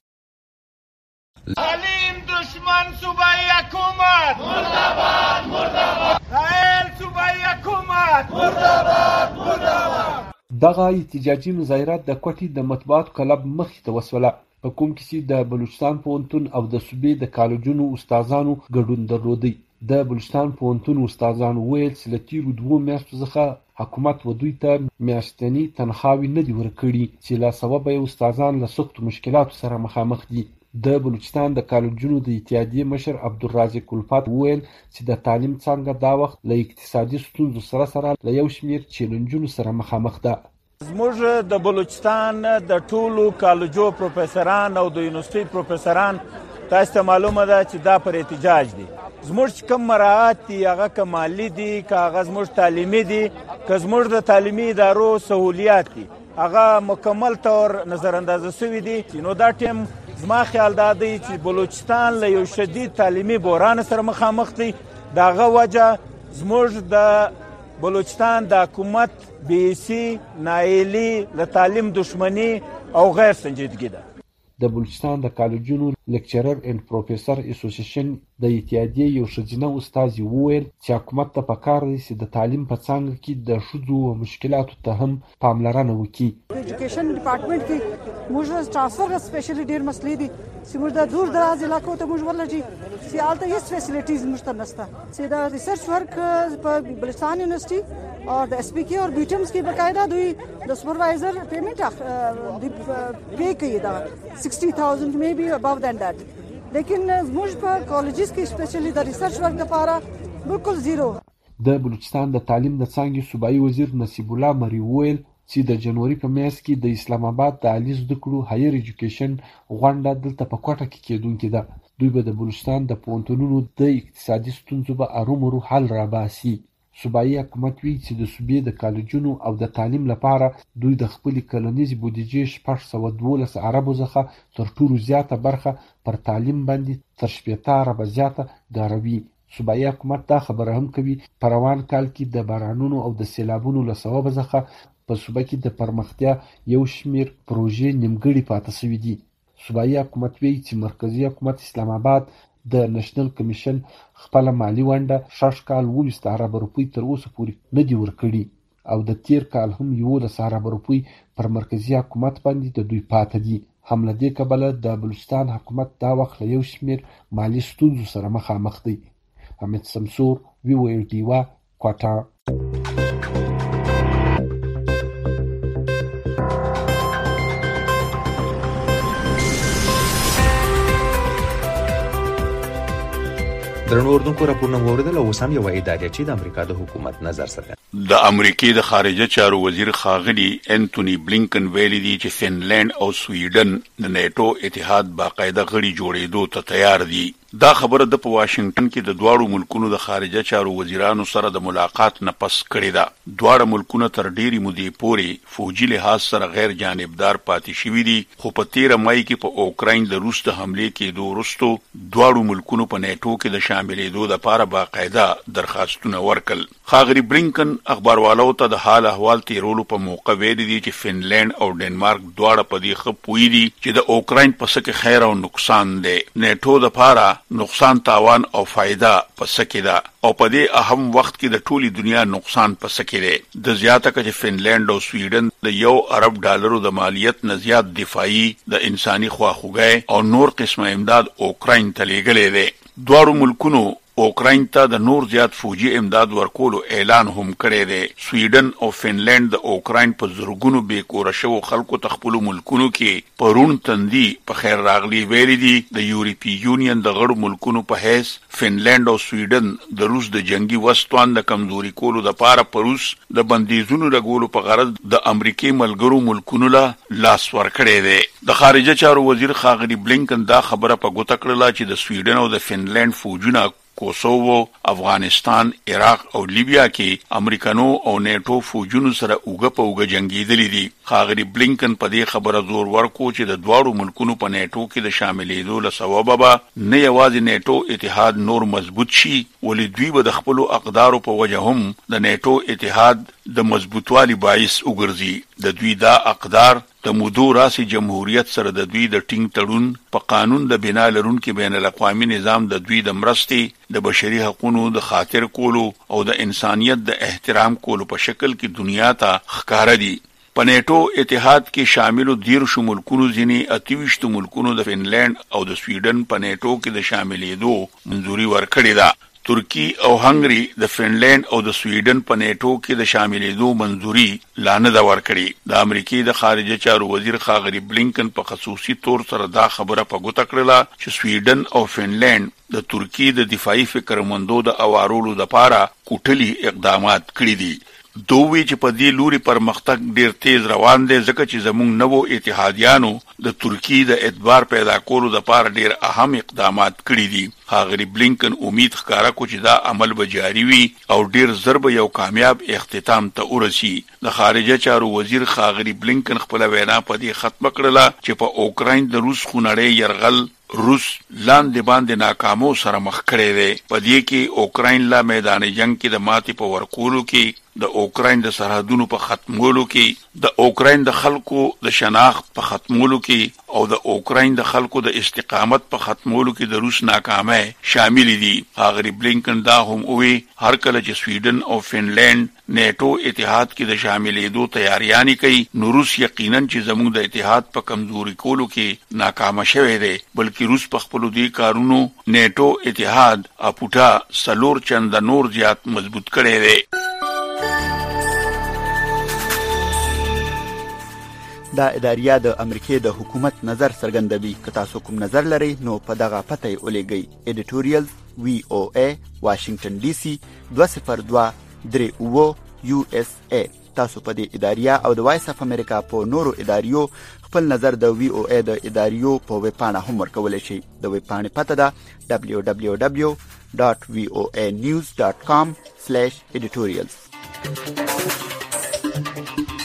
علیم دشمن صوبای حکومت مرداباد مرداباد رائل صوبای حکومت مرداباد مرداباد. دغه احتجاجي مظاهرات د کوټې د مطبوعاتو کلب مخې ته وسوله په کوم کې چې د بلوچستان پوهنتون او د صوبې د کالجونو استادانو ګډون درلودی. د بلوچستان پوهنتون استادانو ویل چې له تیرو دوو میاشتو څخه حکومت و دوی ته میاشتني تنخواوې نه دي ورکړي چې له سببه یې استادان له سختو مشکلاتو سره مخامخ دي. د بلوچستان د کالجونو د اتحادیې مشر عبدالرازق الفت ویل چې د تعلیم څانګه دا وخت له اقتصادي ستونزو سره سره له یو شمېر چیلنجونو سره مخامخ ده. زموږ د بلوچستان د ټولو کالجو پروفیسوران او د یونیورسيټي پروفیسوران تاسو ته معلومه ده چې دا پر احتجاج دي. زموږ کوم مراعات دي هغه کمالي دي که هغه زموږ تعلیمي دي که زموږ د تعلیمي ادارو سہولیات دي هغه مکمل طور نظر اندازه شوي دي. نو دا ټیم زما خیال دا دی چې بلوچستان له یو شدید تعلیمي بحران سره مخامخ دی. دغه وجه زموږ د بلوچستان د حکومت بیسی نایلی د تعلیم دشمنی او غیر سنجیدګي ده. د بلوچستان د کالجونو لیکچرر اند پروفیسور اسوسییشن د اتحادیې یو ښځینه استازي وویل چې حکومت ته پکار دی چې د تعلیم په څانګه کې د ښځو او مشکلاتو ته هم پاملرنه وکړي. ایجوکیشن ډپارټمنټ کې موږ ترانسفر سپیشلی ډیر مسلې دي چې موږ د دور دراز علاقو ته موږ ورلږي چې هلته هیڅ فیسیلیټیز موږ ته نشته چې د ریسرچ ورک په بلوچستان یونیورسيټي او د اس پی کې او بیټمز کې بقاعده دوی د سپروایزر پیمنټ دی پے کوي دا sixty thousand maybe above than that. لیکن موږ په کالجز کې سپیشلی د ریسرچ ورک لپاره بالکل زیرو. د بلوچستان د تعلیم د څانګې صوبایي وزیر نصیب الله مری وویل چې د جنوري په میاشت کې د اسلام آباد د عالی زده کړو هایر ایجوکیشن غونډه دلته په کوټه کې کېدونکې ده. دوی به د بلوچستان د پوهنتونونو د اقتصادي ستونزو به ارومرو حل راباسي. صوبایي حکومت وی چې د صوبې د کالجونو او د تعلیم لپاره دوی د خپل کلنیزي بودیجې شپږ سوه دولس اربو څخه تر ټولو زیاته برخه پر تعلیم باندې تر شپېته اربه زیاته ګاروي. صوبایي حکومت دا خبره هم کوي په روان کال کې د بارانونو او د سیلابونو له سببه څخه په صوبه کې د پرمختیا یو شمیر پروژې نیمګړې پاتې شوي دي. صوبایي حکومت وی چې مرکزی حکومت اسلام آباد د نېشنل کمیشن خپل مالی ونډه شش کال اوویشت اربه روپۍ تر اوسه پورې نه دي ورکړي او د تیر کال هم یولس اربه روپۍ پر مرکزی حکومت باندې د دوی پاتې دي. هم له دې کبله د بلوچستان حکومت دا وخت له یو شمیر مالی ستونزو سره مخامخ دی. حمید سمسور وی او ای ډیوا کوټه. درنو اردوونکو راپورونه واوریدل او اوس هم یوه ادارې چې د امریکا د حکومت نظر څرګند. د امریکای د خارجه چارو وزیر ښاغلي انټونی بلینکن ویلي دی چې فنلند او سویډن د نیټو اتحاد باقاعده غړي جوړېدو ته تیار دي. دا خبره د په واشنگټن کې د دواړو ملکونو د خارجه چارو وزیرانو سره د ملاقات نه پس کړې ده. دواړه ملکونه تر ډېرې مودې پورې فوجي لحاظ سره غیر جانبدار پاتې شوي دي، خو په تیره مای کې په اوکراین د روس د حملې کېدو وروستو دواړو ملکونو په نیټو کې د شاملېدو دپاره باقاعده درخواستونه ورکړل. ښاغلي بلینکن اخباروالو ته د حال احوال تیرولو په موقع ویلي دي چې فنلند او ډنمارک دواړه په دې ښه پوهي دي چې د اوکراین په څه کې خیر او نقصان دی. نیټو دپاره نقصان تاوان او فائدہ په سکه ده او په دې اهم وخت کې د ټولي دنیا نقصان په سکه ده. د زیاته کچ فنلند او سویډن د یو ارب ډالرو د مالیت نه زیات دفاعي د انساني خواخوږي او نور قسمه امداد اوکراین ته لیږلې ده. دواړو ملکونو اوکراین ته د نور زیات فوجي امداد ورکولو اعلان هم کړی دی. سویډن او فنلند د اوکراین په زرګونو بې کوره شوو خلکو ته خپلو ملکونو کې پرون تندي په خیر راغلي ویلي دي. د یورپي یونین د غړو ملکونو په حیث فنلند او سویډن د روس د جنگي وسوان د کمزوري کولو دپاره په روس د بندیزونو لګولو په غرض د امریکای ملګرو ملکونو له لاس ورکړی دی. د خارجه چارو وزیر ښاغلي بلینکن دا خبره په ګوته کړله چې د سویډن او د فنلند فوجونه کوسوو، افغانستان، عراق او لیبیا کې امریکانو او نیټو فوجونو سره اوګه په اوګه جنگیدلې دي. ښاغلي بلینکن په دې خبره زور ورکو چې د دواړو ملکونو په نیټو کې د شاملېدو له سببه به نه یوازې نیټو اتحاد نور مضبوط شي، ولې دوی به د خپلو اقدارو په وجه هم د نیټو اتحاد د مضبوطوالي باعث وګرځي. د دوی دا اقدار د مودو راسي جمهوریت سره د دوی د ټینګ تړون په قانون د بنا لرونکي بین الاقوامي نظام د دوی د مرستې د بشري حقوقو د خاطر کولو او د انسانیت د احترام کولو په شکل کې دنیا ته ښکاره دي. په نیټو اتحاد کې شاملو دیرشو ملکونو ځینې اتویشتو ملکونو د فنلند او د سویډن په نیټو کې د شاملېدو منظوري ورکړې ده. ترکی او هنګری د فنلند او د سویډن په نیټو کې د شاملېدو منظوري لا نه ده ورکړې. د امریکای د خارجه چارو وزیر ښاغلي بلینکن په خصوصي طور سره دا خبره په ګوته کړله چې سویډن او فنلند د ترکی د دفاعي فکرمندو د اوارولو دپاره کوټلي اقدامات کړي دي. دوی چې په دې لوري پرمختګ ډیر تیز روان دی ځکه چې زموږ نوو اتحادیانو د ترکی د اعتبار پیدا کولو دپاره ډیر اهم اقدامات کړي دي. ښاغلي بلینکن امید ښکاره کو چې دا عمل به جاري وي او ډیر ژر به یو کامیاب اختتام ته ورسي. د خارجه چارو وزیر ښاغلي بلینکن خپله وینا په دې ختمه کړله چې په اوکراین د روس خونړی یرغل روس لاندې باندې ناکامو سره مخ کړی دی. په دې کې اوکراین لا میدان جنگ کې د ماتې په ورکولو کې د اوکراین د سرحدونو په ختمولو کې، د اوکراین د خلکو د شناخت په ختمولو کې او د اوکراین د خلکو د استقامت په ختمولو کې د روس ناکامۍ شامل دي. هغه بلینکن دا هم وی هر کله چې سویډن او فنلند نیټو اتحاد کې د شاملېدو تیاریانې کوي، نو روس یقینا چې زموږ د اتحاد په کمزوري کولو کې ناکام شوی دی، بلکې روس په خپل دې کارونو نیټو اتحاد اپوټا سلور چند نور زیات مضبوط کړی دی. دا اداریه د امریکای د حکومت نظر څرګندوي. که تاسو کوم نظر لرئ نو په دغه پته یې ولېږئ. ایډیټوریال وی او ای واشنگټن ډي سي دوه صفر دوه درې اووه یو اس ای. تاسو په دې اداریه او د وایس اف امریکا په نورو اداریو خپل نظر د وی او ای د اداریو په ویب پاڼه هم ورکولی شئ. د ویب پاڼې پته ده دبلیو دبلیو دبلیو ډاټ وی او ای نیوز ډاټ کام سلیش ایډیټوریالز.